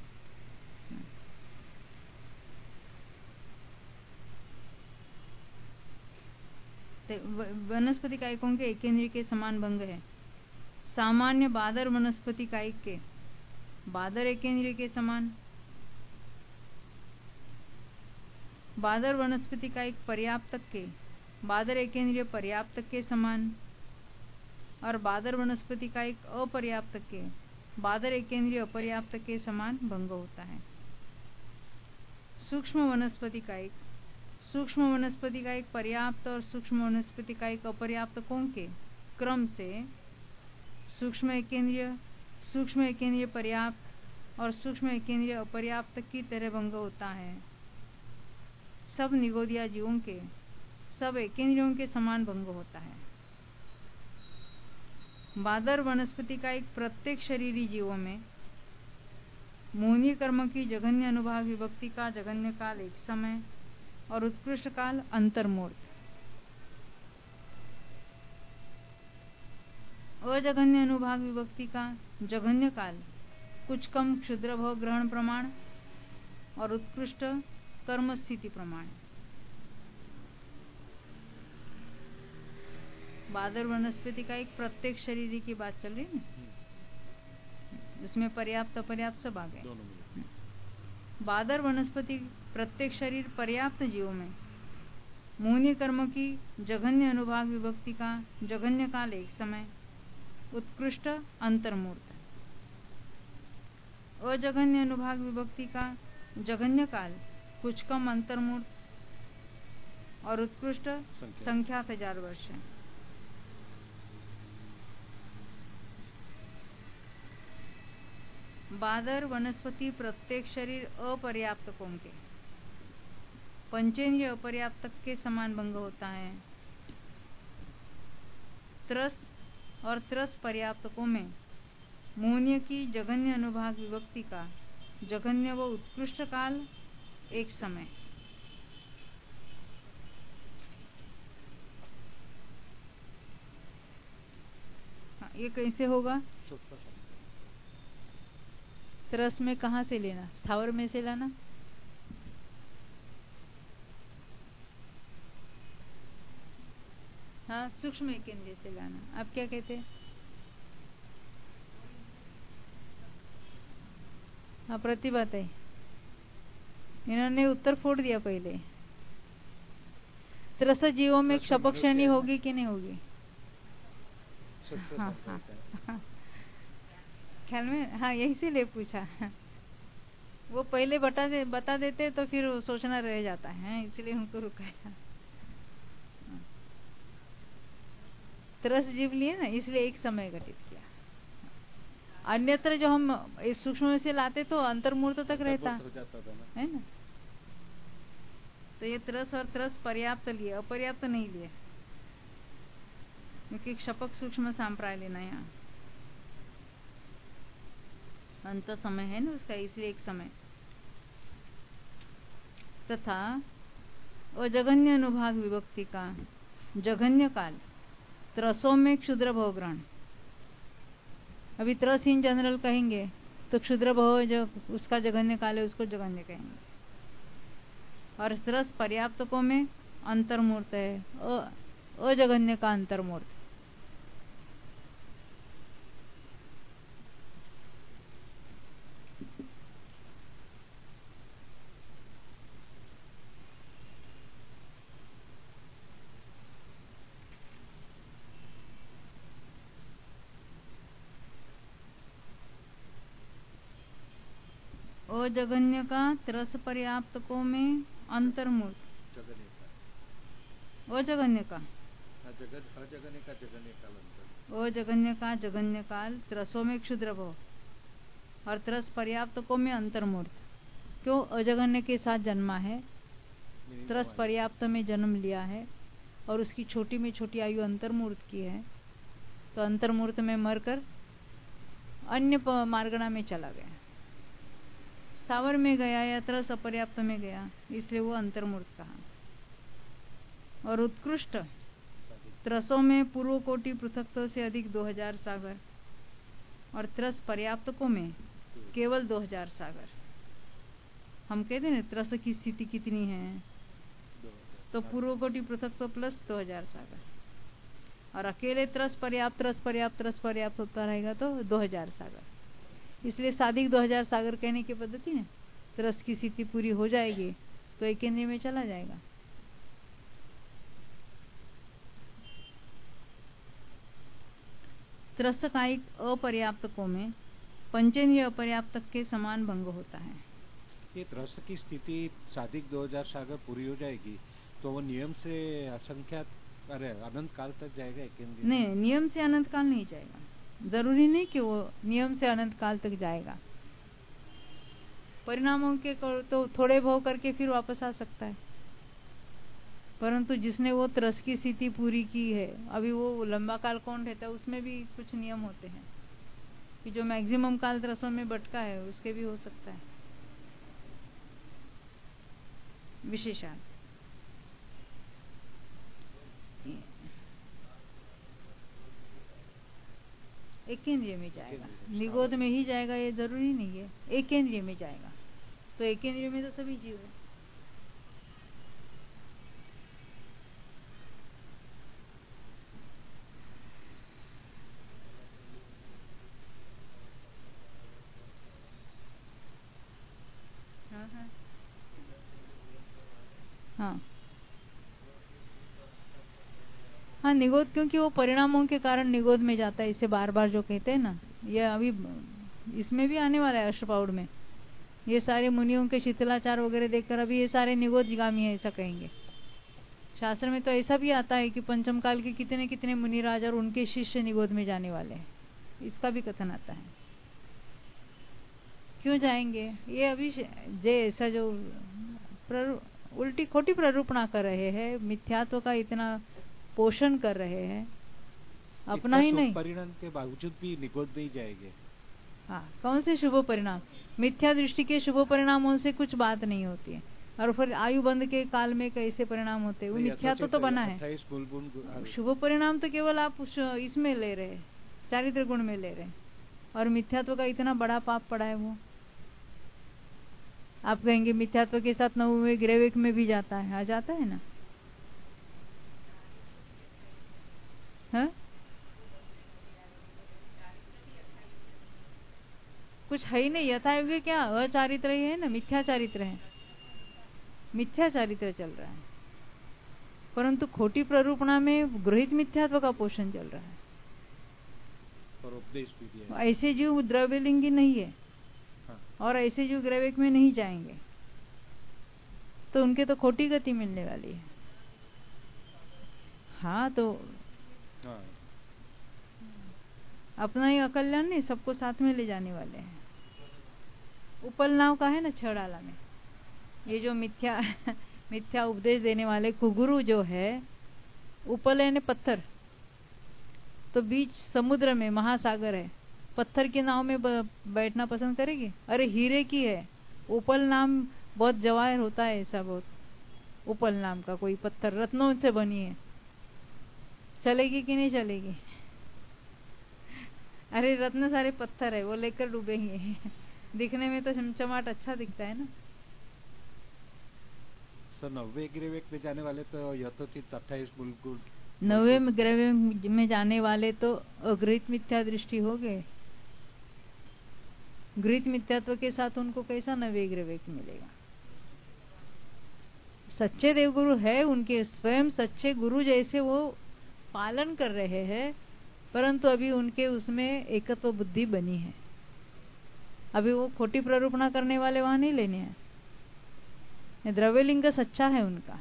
वनस्पति कायिकों के एकेंद्रीय के समान भंग है। सामान्य बादर वनस्पति कायिक के बादर एकेंद्रीय के समान, बादर वनस्पति कायिक पर्याप्तक के बादर एकेंद्रीय पर्याप्तक के समान, और बादर वनस्पति कायिक अपर्याप्तक के बादर एकेंद्रीय अपर्याप्तक के समान भंग होता है। सूक्ष्म वनस्पति कायिक, सूक्ष्म वनस्पति कायिक पर्याप्त और सूक्ष्म वनस्पति कायिक अपर्याप्तकों के क्रम से सूक्ष्म एकेंद्रीय पर्याप्त और सूक्ष्म एकेंद्रीय अपर्याप्त की तरह भंग होता है। सब निगोदिया जीवों के सब एकेंद्रियों के समान भंग होता है। बादर वनस्पति का एक प्रत्येक शरीरी जीवों में मोहनीय कर्म की जघन्य अनुभाग विभक्ति का जघन्य काल एक समय और उत्कृष्ट काल अंतर्मूर्त। अजघन्य अनुभाग विभक्ति का जघन्य काल कुछ कम क्षुद्र भोग ग्रहण प्रमाण और उत्कृष्ट कर्म स्थिति प्रमाण। बादर वनस्पति का एक प्रत्येक शरीर की बात चल रही है ना, इसमें पर्याप्त अपर्याप्त सब आ गए। बादर वनस्पति प्रत्येक शरीर पर्याप्त जीवों में मोहनीय कर्म की जघन्य अनुभाग विभक्ति का जघन्य काल एक समय उत्कृष्ट अंतर्मूर्त। अजघन्य अनुभाग विभक्ति का जघन्य काल कुछ कम अंतर्मूर्त और उत्कृष्ट संख्यात 1000 वर्ष है। बादर वनस्पति प्रत्येक शरीर अपर्याप्त कोण के पंचेंद्रिय अपर्याप्त के समान भंग होता है। त्रस और त्रस पर्याप्तकों में मोहनीय की जघन्य अनुभाग विभक्ति का जघन्य व उत्कृष्ट काल एक समय। ये कैसे होगा? त्रस में कहाँ से लेना? स्थावर में से लाना। हाँ, सूक्ष्म केंद्र से लाना। आप क्या कहते हैं? हाँ, प्रतिभा है। इन्होंने उत्तर फोड़ दिया पहले। त्रस जीवों में क्षपक श्रेणी होगी कि नहीं होगी? हाँ हाँ हाँ, ख्याल में। हाँ, यही से ले पूछा। वो पहले बता देते तो फिर सोचना रह जाता है, इसलिए उनको रुकाया। त्रस जीव लिए ना, इसलिए एक समय घटित किया। अन्यत्र जो हम इस सूक्ष्म से लाते तो अंतर्मूर्त तक रहता है ना। तो ये त्रस और त्रस पर्याप्त लिए, अपर्याप्त नहीं लिए, क्योंकि क्षपक सूक्ष्म सांप्राय लेना यहाँ अंत समय है ना उसका, इसलिए एक समय। तथा अजघन्य अनुभाग विभक्ति का जघन्य काल त्रसों में क्षुद्र भोग ग्रहण। अभी त्रस इन जनरल कहेंगे तो क्षुद्र भोग जो उसका जघन्य काल है उसको जघन्य कहेंगे। और त्रस पर्याप्तकों में अंतर्मूर्त है, अजघन्य का अंतर्मूर्त। अजघन्य का त्रस पर्याप्तकों में अंतर्मूर्त। अजघन्य का अजघन्य का जघन्य काल त्रसों में क्षुद्र भोग और त्रस पर्याप्तकों में अंतर्मूर्त। क्यों? अजघन्य के साथ जन्मा है, त्रस पर्याप्त में जन्म लिया है और उसकी छोटी में छोटी आयु अंतर्मूर्त की है, तो अंतर्मूर्त में मरकर अन्य मार्गणा में चला गया, स्थावर में गया या त्रस अपर्याप्त में गया, इसलिए वो अंतर्मूर्त कहा। और उत्कृष्ट त्रसों में पूर्व कोटि पृथकत्व से अधिक 2000 सागर और त्रस पर्याप्तकों में केवल 2000 सागर। हम कहते हैं त्रस की स्थिति कितनी है, तो पूर्व कोटि पृथकत्व प्लस 2000 सागर और अकेले त्रस पर्याप्त होता रहेगा तो 2000 सागर। इसलिए साधिक 2000 सागर कहने की पद्धति है, त्रस की स्थिति पूरी हो जाएगी तो एक केंद्र में चला जाएगा। त्रस कायिक अपर्याप्तकों में पंचेंद्रिय अपर्याप्त के समान भंग होता है। ये त्रस की स्थिति साधिक 2000 सागर पूरी हो जाएगी तो वो नियम से असंख्यात अनंत काल तक जाएगा एक केंद्र? नहीं, नियम से अनंत काल नहीं जाएगा। जरूरी नहीं कि वो नियम से अनंत काल तक जाएगा। परिणामों के तो थोड़े भोग करके फिर वापस आ सकता है, परंतु जिसने वो त्रस की स्थिति पूरी की है, अभी वो लंबा काल कौन रहता है, उसमें भी कुछ नियम होते हैं। कि जो मैक्सिमम काल रसों में भटका है उसके भी हो सकता है विशेषण। एक इंद्रिय में जाएगा, निगोद में ही जाएगा ये जरूरी नहीं है, एक इंद्रिय में जाएगा। तो एक इंद्रिय में तो सभी जीव है। हाँ हाँ निगोद, क्योंकि वो परिणामों के कारण निगोद में जाता है। इसे बार बार जो कहते हैं ना, ये अभी इसमें भी आने वाला है अष्टपाउड में। ये सारे मुनियों के शिथिलाचार वगैरह देखकर अभी ये सारे निगोदगामी है ऐसा कहेंगे। शास्त्र में तो ऐसा भी आता है कि पंचम काल के कितने कितने मुनिराज और उनके शिष्य निगोद में जाने वाले हैं, इसका भी कथन आता है। क्यों जाएंगे? ये अभी ऐसा जो उल्टी खोटी प्ररूपणा कर रहे हैं, मिथ्यात्व का इतना पोषण कर रहे हैं, अपना ही नहीं, परिणाम के बावजूद भी निगोद में ही जाएंगे। हाँ, कौन से शुभ परिणाम? मिथ्या दृष्टि के शुभ परिणामों से कुछ बात नहीं होती है। और फिर आयु बंद के काल में कैसे परिणाम होते हैं? वो मिथ्या तो बना है। शुभ परिणाम तो केवल आप इसमें ले रहे, चारित्र गुण में ले रहे, और मिथ्यात्व का इतना बड़ा पाप पड़ा है। वो आप कहेंगे मिथ्यात्व के साथ नववें ग्रहवेक में भी जाता है, आ जाता है ना। हाँ? कुछ है ही नहीं, यथायुगे क्या अचारित्र ही है ना, मिथ्या चारित्र है, मिथ्या चारित्र चल रहा है। परंतु खोटी प्ररूपणा में गृहित मिथ्यात्व का पोषण चल रहा है। और उपदेश भी दिया है। ऐसे जीव द्रव्यलिंगी नहीं है। हाँ। और ऐसे जीव ग्रहवेक में नहीं जाएंगे, तो उनके तो खोटी गति मिलने वाली है। हाँ, तो हाँ। अपना ही अकल्याण नहीं, सबको साथ में ले जाने वाले हैं। उपल नाव का है ना छड़ाला में, ये जो मिथ्या उपदेश देने वाले कुगुरु जो है, उपल है पत्थर, तो बीच समुद्र में महासागर है, पत्थर की नाव में बैठना पसंद करेगी? अरे हीरे की है उपल नाम, बहुत जवाहर होता है ऐसा, बहुत उपल नाम का कोई पत्थर रत्नों से बनी है, चलेगी कि नहीं चलेगी? अरे रत्न सारे पत्थर है, वो लेकर डूबेंगे। दिखने में तो चमचमाट अच्छा दिखता है ना। नवे ग्रहवेक में जाने वाले तो यथोचित 28 बिल्कुल, नवे ग्रहवेक में जाने वाले तो अगृहित मिथ्या दृष्टि हो गए। गृहित मिथ्यात्व के साथ उनको कैसा नवे ग्रहवेक मिलेगा? सच्चे देवगुरु है, उनके स्वयं सच्चे गुरु जैसे वो पालन कर रहे हैं, परंतु अभी उनके उसमें एकत्व बुद्धि बनी है। अभी वो खोटी प्ररूपणा करने वाले वहां नहीं लेने हैं। द्रव्यलिंग सच्चा है उनका,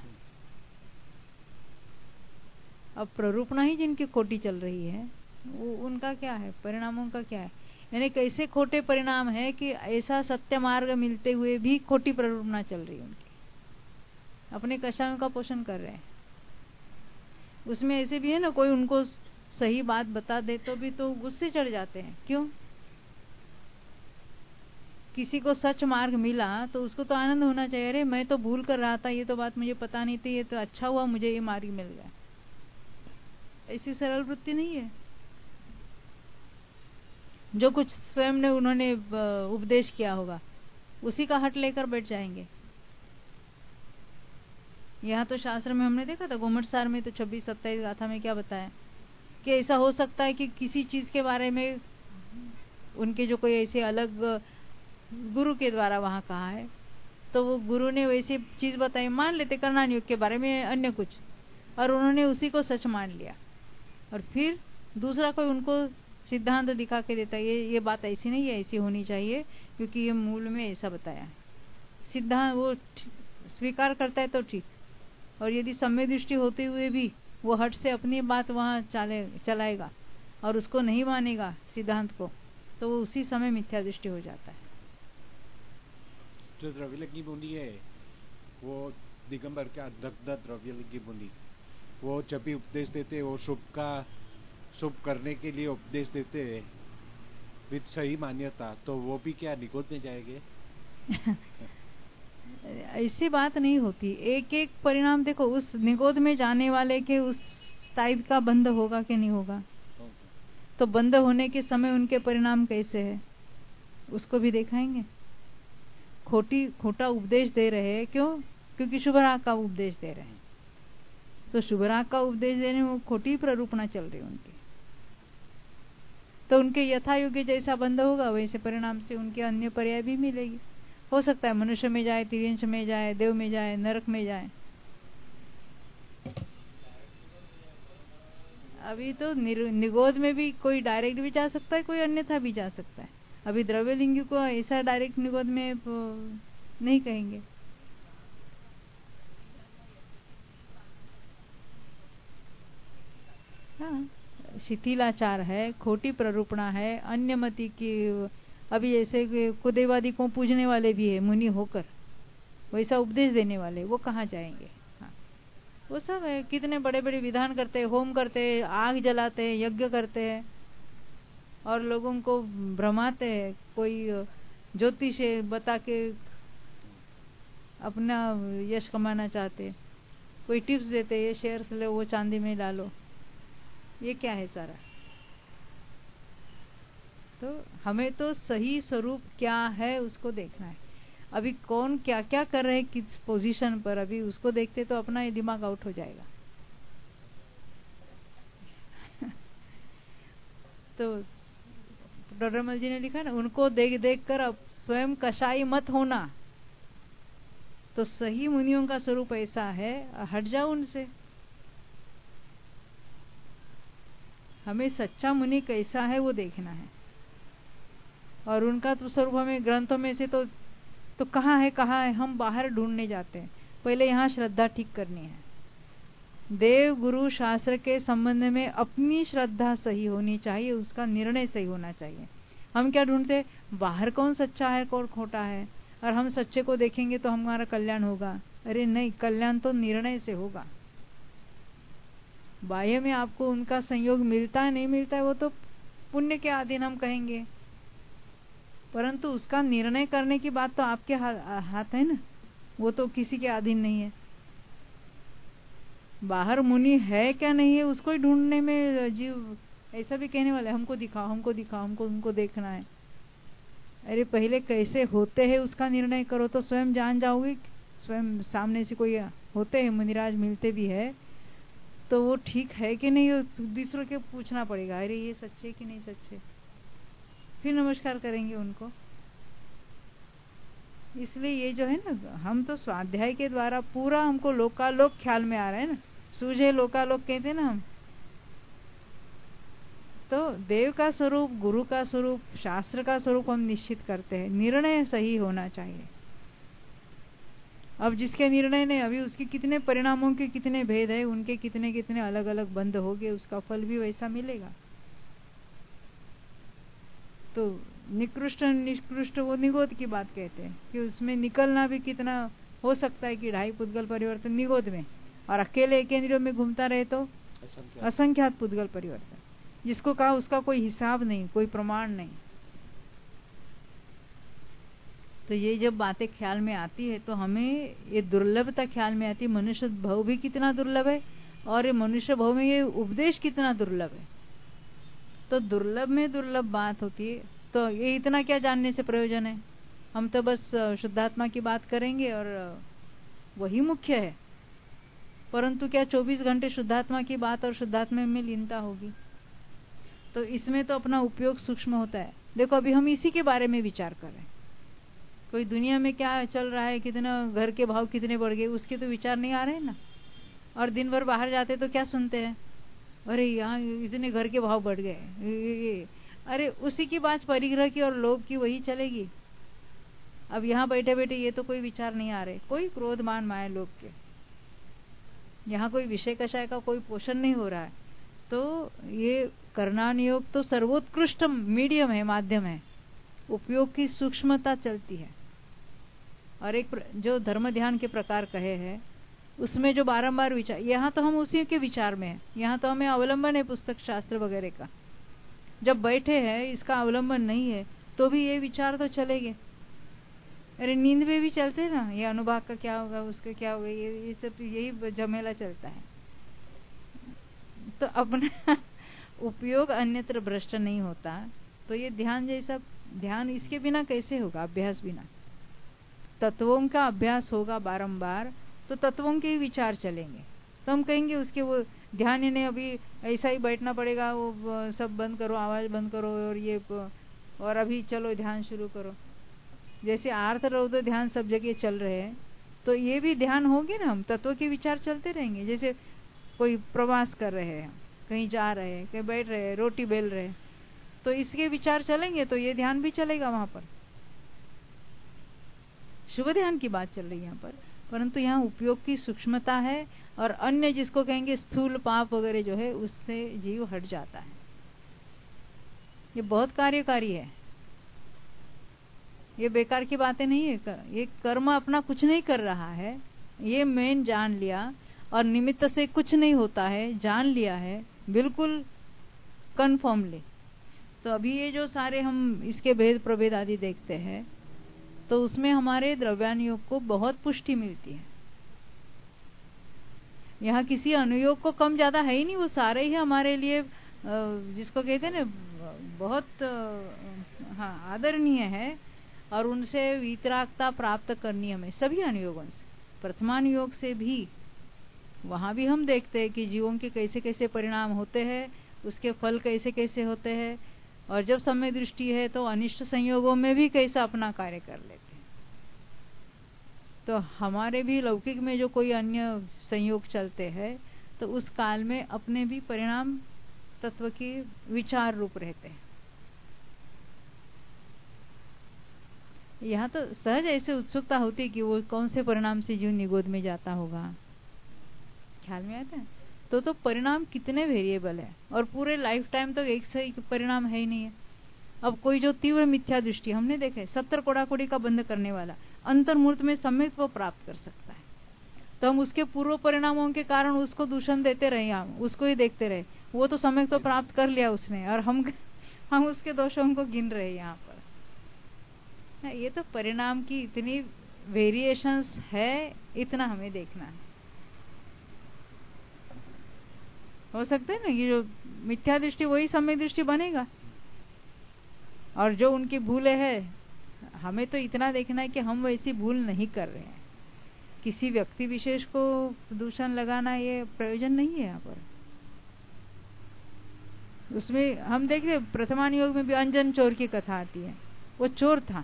अब प्ररूपणा ही जिनकी खोटी चल रही है, वो उनका क्या है, परिणामों का क्या है? यानी कैसे खोटे परिणाम है कि ऐसा सत्य मार्ग मिलते हुए भी खोटी प्ररूपणा चल रही है उनकी, अपने कषायों का पोषण कर रहे हैं। उसमें ऐसे भी है ना, कोई उनको सही बात बता दे तो भी तो गुस्से चढ़ जाते हैं। क्यों? किसी को सच मार्ग मिला तो उसको तो आनंद होना चाहिए, अरे मैं तो भूल कर रहा था, ये तो बात मुझे पता नहीं थी, ये तो अच्छा हुआ मुझे ये मार्ग मिल गया। ऐसी सरल वृत्ति नहीं है। जो कुछ स्वयं ने उन्होंने उपदेश किया होगा उसी का हट लेकर बैठ जाएंगे। यहाँ तो शास्त्र में हमने देखा था, गोमटसार में तो 26-27 गाथा में क्या बताया कि ऐसा हो सकता है कि किसी चीज के बारे में उनके जो कोई ऐसे अलग गुरु के द्वारा वहां कहा है, तो वो गुरु ने वैसी चीज बताई, मान लेते कर्णान युग के बारे में अन्य कुछ, और उन्होंने उसी को सच मान लिया, और फिर दूसरा कोई उनको सिद्धांत दिखा के देता है, ये बात ऐसी नहीं है, ऐसी होनी चाहिए, क्योंकि ये मूल में ऐसा बताया है। सिद्धांत वो स्वीकार करता है तो ठीक, और यदि सम्य दृष्टि होते हुए भी वो हट से अपनी बात वहां चलाएगा और उसको नहीं मानेगा सिद्धांत को, तो वो उसी समय मिथ्या दृष्टि हो जाता है। जो द्रव्यलिंगी मुनि है, वो दिगंबर का दग्ध द्रव्यलिंगी मुनि, वो जब भी उपदेश देते वो शुभ करने के लिए उपदेश देते हैं, विद सही मान्यता, तो वो भी क्या निगोद में जाएंगे? ऐसी बात नहीं होती। एक एक परिणाम देखो, उस निगोद में जाने वाले के उस टाइप का बंध होगा कि नहीं होगा, तो बंध होने के समय उनके परिणाम कैसे है उसको भी दिखाएंगे। खोटा उपदेश दे रहे हैं, क्यों? क्योंकि शुभ राग का उपदेश दे रहे हैं, तो शुभ राग का उपदेश देने में खोटी प्ररूपणा चल रही है उनकी, तो उनके यथा योग्य जैसा बंध होगा वैसे परिणाम से उनके अन्य पर्याय भी मिलेगी। हो सकता है मनुष्य में जाए, तिर्यंश में जाए, देव में जाए, नरक में जाए। अभी तो निगोद में भी कोई डायरेक्ट भी जा सकता है, कोई अन्यथा भी जा सकता है। अभी द्रव्यलिंगी को ऐसा डायरेक्ट निगोद में नहीं कहेंगे। हाँ, शिथिलाचार है, खोटी प्ररूपणा है, अन्यमति की। अभी ऐसे कुदेवादी को पूजने वाले भी है मुनि होकर, वैसा उपदेश देने वाले, वो कहाँ जाएंगे? हाँ, वो सब है। कितने बड़े बड़े विधान करते हैं, होम करते हैं, आग जलाते हैं, यज्ञ करते हैं और लोगों को भ्रमाते हैं। कोई ज्योतिष बता के अपना यश कमाना चाहते, कोई टिप्स देते, ये शेयर्स लो, वो चांदी में डालो। ये क्या है सारा? तो हमें तो सही स्वरूप क्या है उसको देखना है। अभी कौन क्या क्या कर रहे हैं किस पोजीशन पर, अभी उसको देखते तो अपना ये दिमाग आउट हो जाएगा। तो डॉक्टर जी ने लिखा ना, उनको देख देख कर अब स्वयं कसाई मत होना। तो सही मुनियों का स्वरूप ऐसा है, हट जाओ उनसे। हमें सच्चा मुनि कैसा है वो देखना है, और उनका तो स्वरूप हमें ग्रंथों में से तो कहाँ है हम बाहर ढूंढने जाते हैं। पहले यहाँ श्रद्धा ठीक करनी है। देव गुरु शास्त्र के संबंध में अपनी श्रद्धा सही होनी चाहिए, उसका निर्णय सही होना चाहिए। हम क्या ढूंढते, बाहर कौन सच्चा है कौन खोटा है, और हम सच्चे को देखेंगे तो हमारा कल्याण होगा। अरे नहीं, कल्याण तो निर्णय से होगा। बाह्य में आपको उनका संयोग मिलता है नहीं मिलता है वो तो पुण्य के अधीन हम कहेंगे, परंतु उसका निर्णय करने की बात तो आपके हाथ है ना, वो तो किसी के अधीन नहीं है। बाहर मुनि है क्या नहीं है उसको ही ढूंढने में जीव ऐसा भी कहने वाले, हमको दिखाओ हमको दिखाओ, हमको उनको देखना है। अरे पहले कैसे होते हैं उसका निर्णय करो तो स्वयं जान जाओगे। स्वयं सामने से कोई होते हैं मुनिराज मिलते भी है तो वो ठीक है कि नहीं, दूसरों के पूछना पड़ेगा, अरे ये सच्चे कि नहीं सच्चे, फिर नमस्कार करेंगे उनको। इसलिए ये जो है ना, हम तो स्वाध्याय के द्वारा पूरा हमको लोकालोक ख्याल में आ रहा है ना, सूझे लोकालोक कहते हैं ना हम। तो देव का स्वरूप, गुरु का स्वरूप, शास्त्र का स्वरूप हम निश्चित करते हैं। निर्णय सही होना चाहिए। अब जिसके निर्णय ने, अभी उसके कितने परिणामों के कितने भेद है, उनके कितने कितने अलग अलग बंध हो गए, उसका फल भी वैसा मिलेगा। तो निकृष्ट निष्कृष्ट वो निगोद की बात कहते हैं कि उसमें निकलना भी कितना हो सकता है कि 2.5 पुद्गल परिवर्तन निगोद में, और अकेले एक इंद्रियों में घूमता रहे तो असंख्यात पुद्गल परिवर्तन, जिसको कहा उसका कोई हिसाब नहीं, कोई प्रमाण नहीं। तो ये जब बातें ख्याल में आती है तो हमें ये दुर्लभता ख्याल में आती है। मनुष्य भव भी कितना दुर्लभ है, और ये मनुष्य भव में ये उपदेश कितना दुर्लभ है। तो दुर्लभ में दुर्लभ बात होती है, तो ये इतना क्या जानने से प्रयोजन है। हम तो बस शुद्धात्मा की बात करेंगे और वही मुख्य है, परंतु क्या 24 घंटे शुद्धात्मा की बात और शुद्धात्मा में लीनता होगी? तो इसमें तो अपना उपयोग सूक्ष्म होता है। देखो अभी हम इसी के बारे में विचार कर रहे हैं, कोई दुनिया में क्या चल रहा है, कितना घर के भाव कितने बढ़ गए, उसके तो विचार नहीं आ रहे हैं ना। और दिन भर बाहर जाते तो क्या सुनते हैं, अरे यहाँ इतने घर के भाव बढ़ गए, अरे उसी की बात परिग्रह की और लोभ की वही चलेगी। अब यहाँ बैठे बैठे ये तो कोई विचार नहीं आ रहे, कोई क्रोध मान माया लोभ के, यहाँ कोई विषय कषाय का कोई पोषण नहीं हो रहा है। तो ये करणानुयोग तो सर्वोत्कृष्ट मीडियम है, माध्यम है, उपयोग की सूक्ष्मता चलती है। और एक जो धर्म ध्यान के प्रकार कहे हैं उसमें जो बारंबार विचार, यहाँ तो हम उसी के विचार में हैं, यहाँ तो हमें अवलंबन है पुस्तक शास्त्र वगैरह का। जब बैठे हैं, इसका अवलंबन नहीं है, तो भी ये विचार तो चलेंगे। अरे नींद में भी चलते ना, ये अनुभाग का क्या होगा, उसका क्या होगा, ये सब यही झमेला चलता है। तो अपना उपयोग अन्यत्र भ्रष्ट नहीं होता। तो ये ध्यान जैसा ध्यान इसके बिना कैसे होगा, अभ्यास बिना। तत्वों का अभ्यास होगा बारंबार, तो तत्वों के ही विचार चलेंगे। तो हम कहेंगे उसके वो ध्यान ही नहीं, अभी ऐसा ही बैठना पड़ेगा, वो सब बंद करो, आवाज बंद करो, और अभी चलो ध्यान शुरू करो। जैसे आर्थ रौद्र ध्यान सब जगह चल रहे हैं, तो ये भी ध्यान होगी ना, हम तत्व के विचार चलते रहेंगे। जैसे कोई प्रवास कर रहे हैं, कहीं जा रहे हैं, कहीं बैठ रहे हैं, रोटी बेल रहे हैं, तो इसके विचार चलेंगे, तो ये ध्यान भी चलेगा वहां पर। शुभ ध्यान की बात चल रही है यहाँ पर, परंतु यहाँ उपयोग की सूक्ष्मता है, और अन्य जिसको कहेंगे स्थूल पाप वगैरह जो है, उससे जीव हट जाता है। ये बहुत कार्यकारी है, ये बेकार की बातें नहीं है। ये कर्म अपना कुछ नहीं कर रहा है, ये मेन जान लिया, और निमित्त से कुछ नहीं होता है, जान लिया है बिल्कुल कन्फर्मली। तो अभी ये जो सारे हम इसके भेद प्रभेद आदि देखते हैं, तो उसमें हमारे द्रव्यानुयोग को बहुत पुष्टि मिलती है। यहाँ किसी अनुयोग को कम ज्यादा है ही नहीं, वो सारे ही हमारे लिए जिसको कहते हैं ना बहुत आदरणीय है, और उनसे वितरागता प्राप्त करनी हमें सभी अनुयोगों से। प्रथमानुयोग से भी वहां भी हम देखते हैं कि जीवों के कैसे कैसे परिणाम होते हैं, उसके फल कैसे कैसे होते हैं, और जब समय दृष्टि है तो अनिष्ट संयोगों में भी कैसा अपना कार्य कर लेते हैं। तो हमारे भी लौकिक में जो कोई अन्य संयोग चलते हैं, तो उस काल में अपने भी परिणाम तत्व के विचार रूप रहते हैं। यहाँ तो सहज ऐसे उत्सुकता होती है कि वो कौन से परिणाम से जीव निगोद में जाता होगा, ख्याल में आता है। तो परिणाम कितने वेरिएबल है, और पूरे लाइफ टाइम तो एक सही परिणाम है ही नहीं है। अब कोई जो तीव्र मिथ्या दृष्टि हमने देखा है, 70 कोड़ाकोड़ी का बंध करने वाला अंतर्मूर्त में सम्यक वो प्राप्त कर सकता है, तो हम उसके पूर्व परिणामों के कारण उसको दूषण देते रहे, हम उसको ही देखते रहे। वो तो सम्यक तो प्राप्त कर लिया उसने, और हम उसके दोषों को गिन रहे यहाँ पर। ये तो परिणाम की इतनी वेरिएशंस है, इतना हमें देखना है। हो सकता है ना कि जो मिथ्या दृष्टि वही सम्यक दृष्टि बनेगा, और जो उनकी भूलें है, हमें तो इतना देखना है कि हम वैसी भूल नहीं कर रहे हैं। किसी व्यक्ति विशेष को दूषण लगाना ये प्रयोजन नहीं है यहाँ पर। उसमें हम देख रहे प्रथमानुयोग में भी अंजन चोर की कथा आती है। वो चोर था,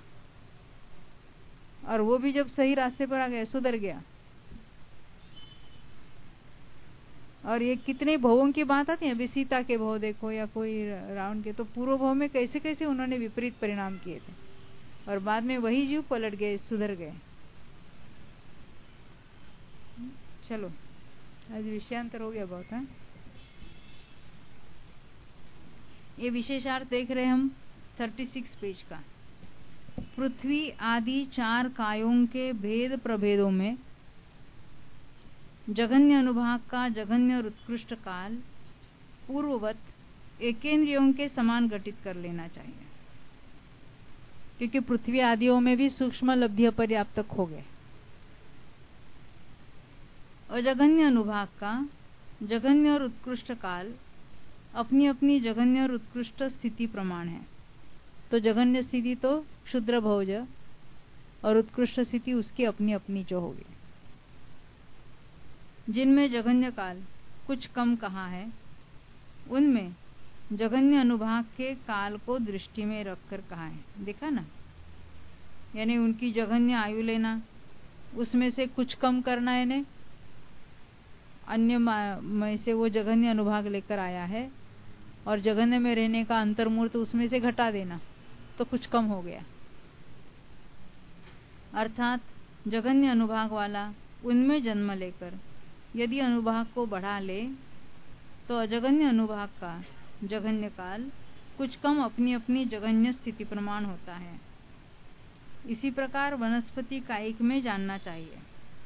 और वो भी जब सही रास्ते पर आ गया, सुधर गया। और ये कितने भवों की बात आती है, अभी सीता के भव देखो, या कोई रावण के, तो पूर्व भव में कैसे कैसे उन्होंने विपरीत परिणाम किए थे, और बाद में वही जीव पलट गए, सुधर गए। चलो आज विषयांतर हो गया बहुत है। ये विशेषार्थ देख रहे हैं हम 36 पेज का। पृथ्वी आदि 4 कायों के भेद प्रभेदों में जघन्य अनुभाग का जघन्य और उत्कृष्ट काल पूर्ववत एकेंद्रियों के समान घटित कर लेना चाहिए, क्योंकि पृथ्वी आदियों में भी सूक्ष्म लब्धि पर्याप्त हो गए, और जघन्य अनुभाग का जघन्य और उत्कृष्ट काल अपनी अपनी जघन्य और उत्कृष्ट स्थिति प्रमाण है। तो जघन्य स्थिति तो क्षुद्र भोज, और उत्कृष्ट स्थिति उसकी अपनी अपनी जो होगी। जिनमें जघन्य काल कुछ कम कहा है, उनमें जघन्य अनुभाग के काल को दृष्टि में रखकर कहा है। देखा ना, यानी उनकी जघन्य आयु लेना, उसमें से कुछ कम करना है ने, अन्य में से वो जघन्य अनुभाग लेकर आया है, और जघन्य में रहने का अंतर्मूर्त उसमें से घटा देना, तो कुछ कम हो गया। अर्थात जघन्य अनुभाग वाला उनमें जन्म लेकर यदि अनुभाग को बढ़ा ले, तो अजघन्य अनुभाग का जघन्य काल कुछ कम अपनी अपनी जघन्य स्थिति प्रमाण होता है। इसी प्रकार वनस्पति कायिक में जानना चाहिए।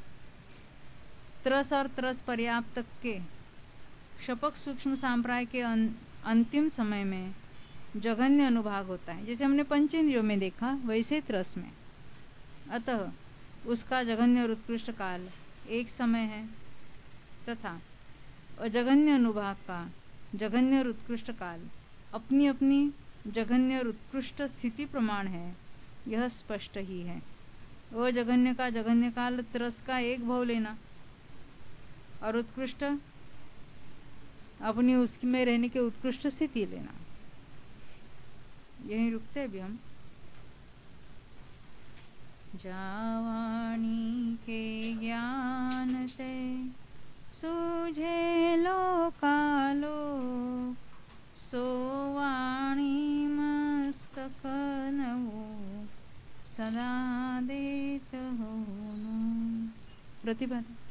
त्रस और त्रस पर्याप्त के क्षपक सूक्ष्म सांप्राय के अंतिम समय में जघन्य अनुभाग होता है। जैसे हमने पंचेंद्रियों में देखा वैसे रस में, अतः उसका जघन्य और उत्कृष्ट काल एक समय है तथा अजघन्य अनुभाग का जघन्य और उत्कृष्ट काल अपनी अपनी जघन्य और उत्कृष्ट स्थिति प्रमाण है, यह स्पष्ट ही है। अजघन्य का जघन्य काल रस का एक भाव लेना और उत्कृष्ट अपनी उसमें रहने की उत्कृष्ट स्थिति लेना। यहीं रुकते अभी हम। जावाणी के ज्ञान से सूझे लोकालो, सोवाणी मस्तक नवो सदा देत हो। प्रतिभा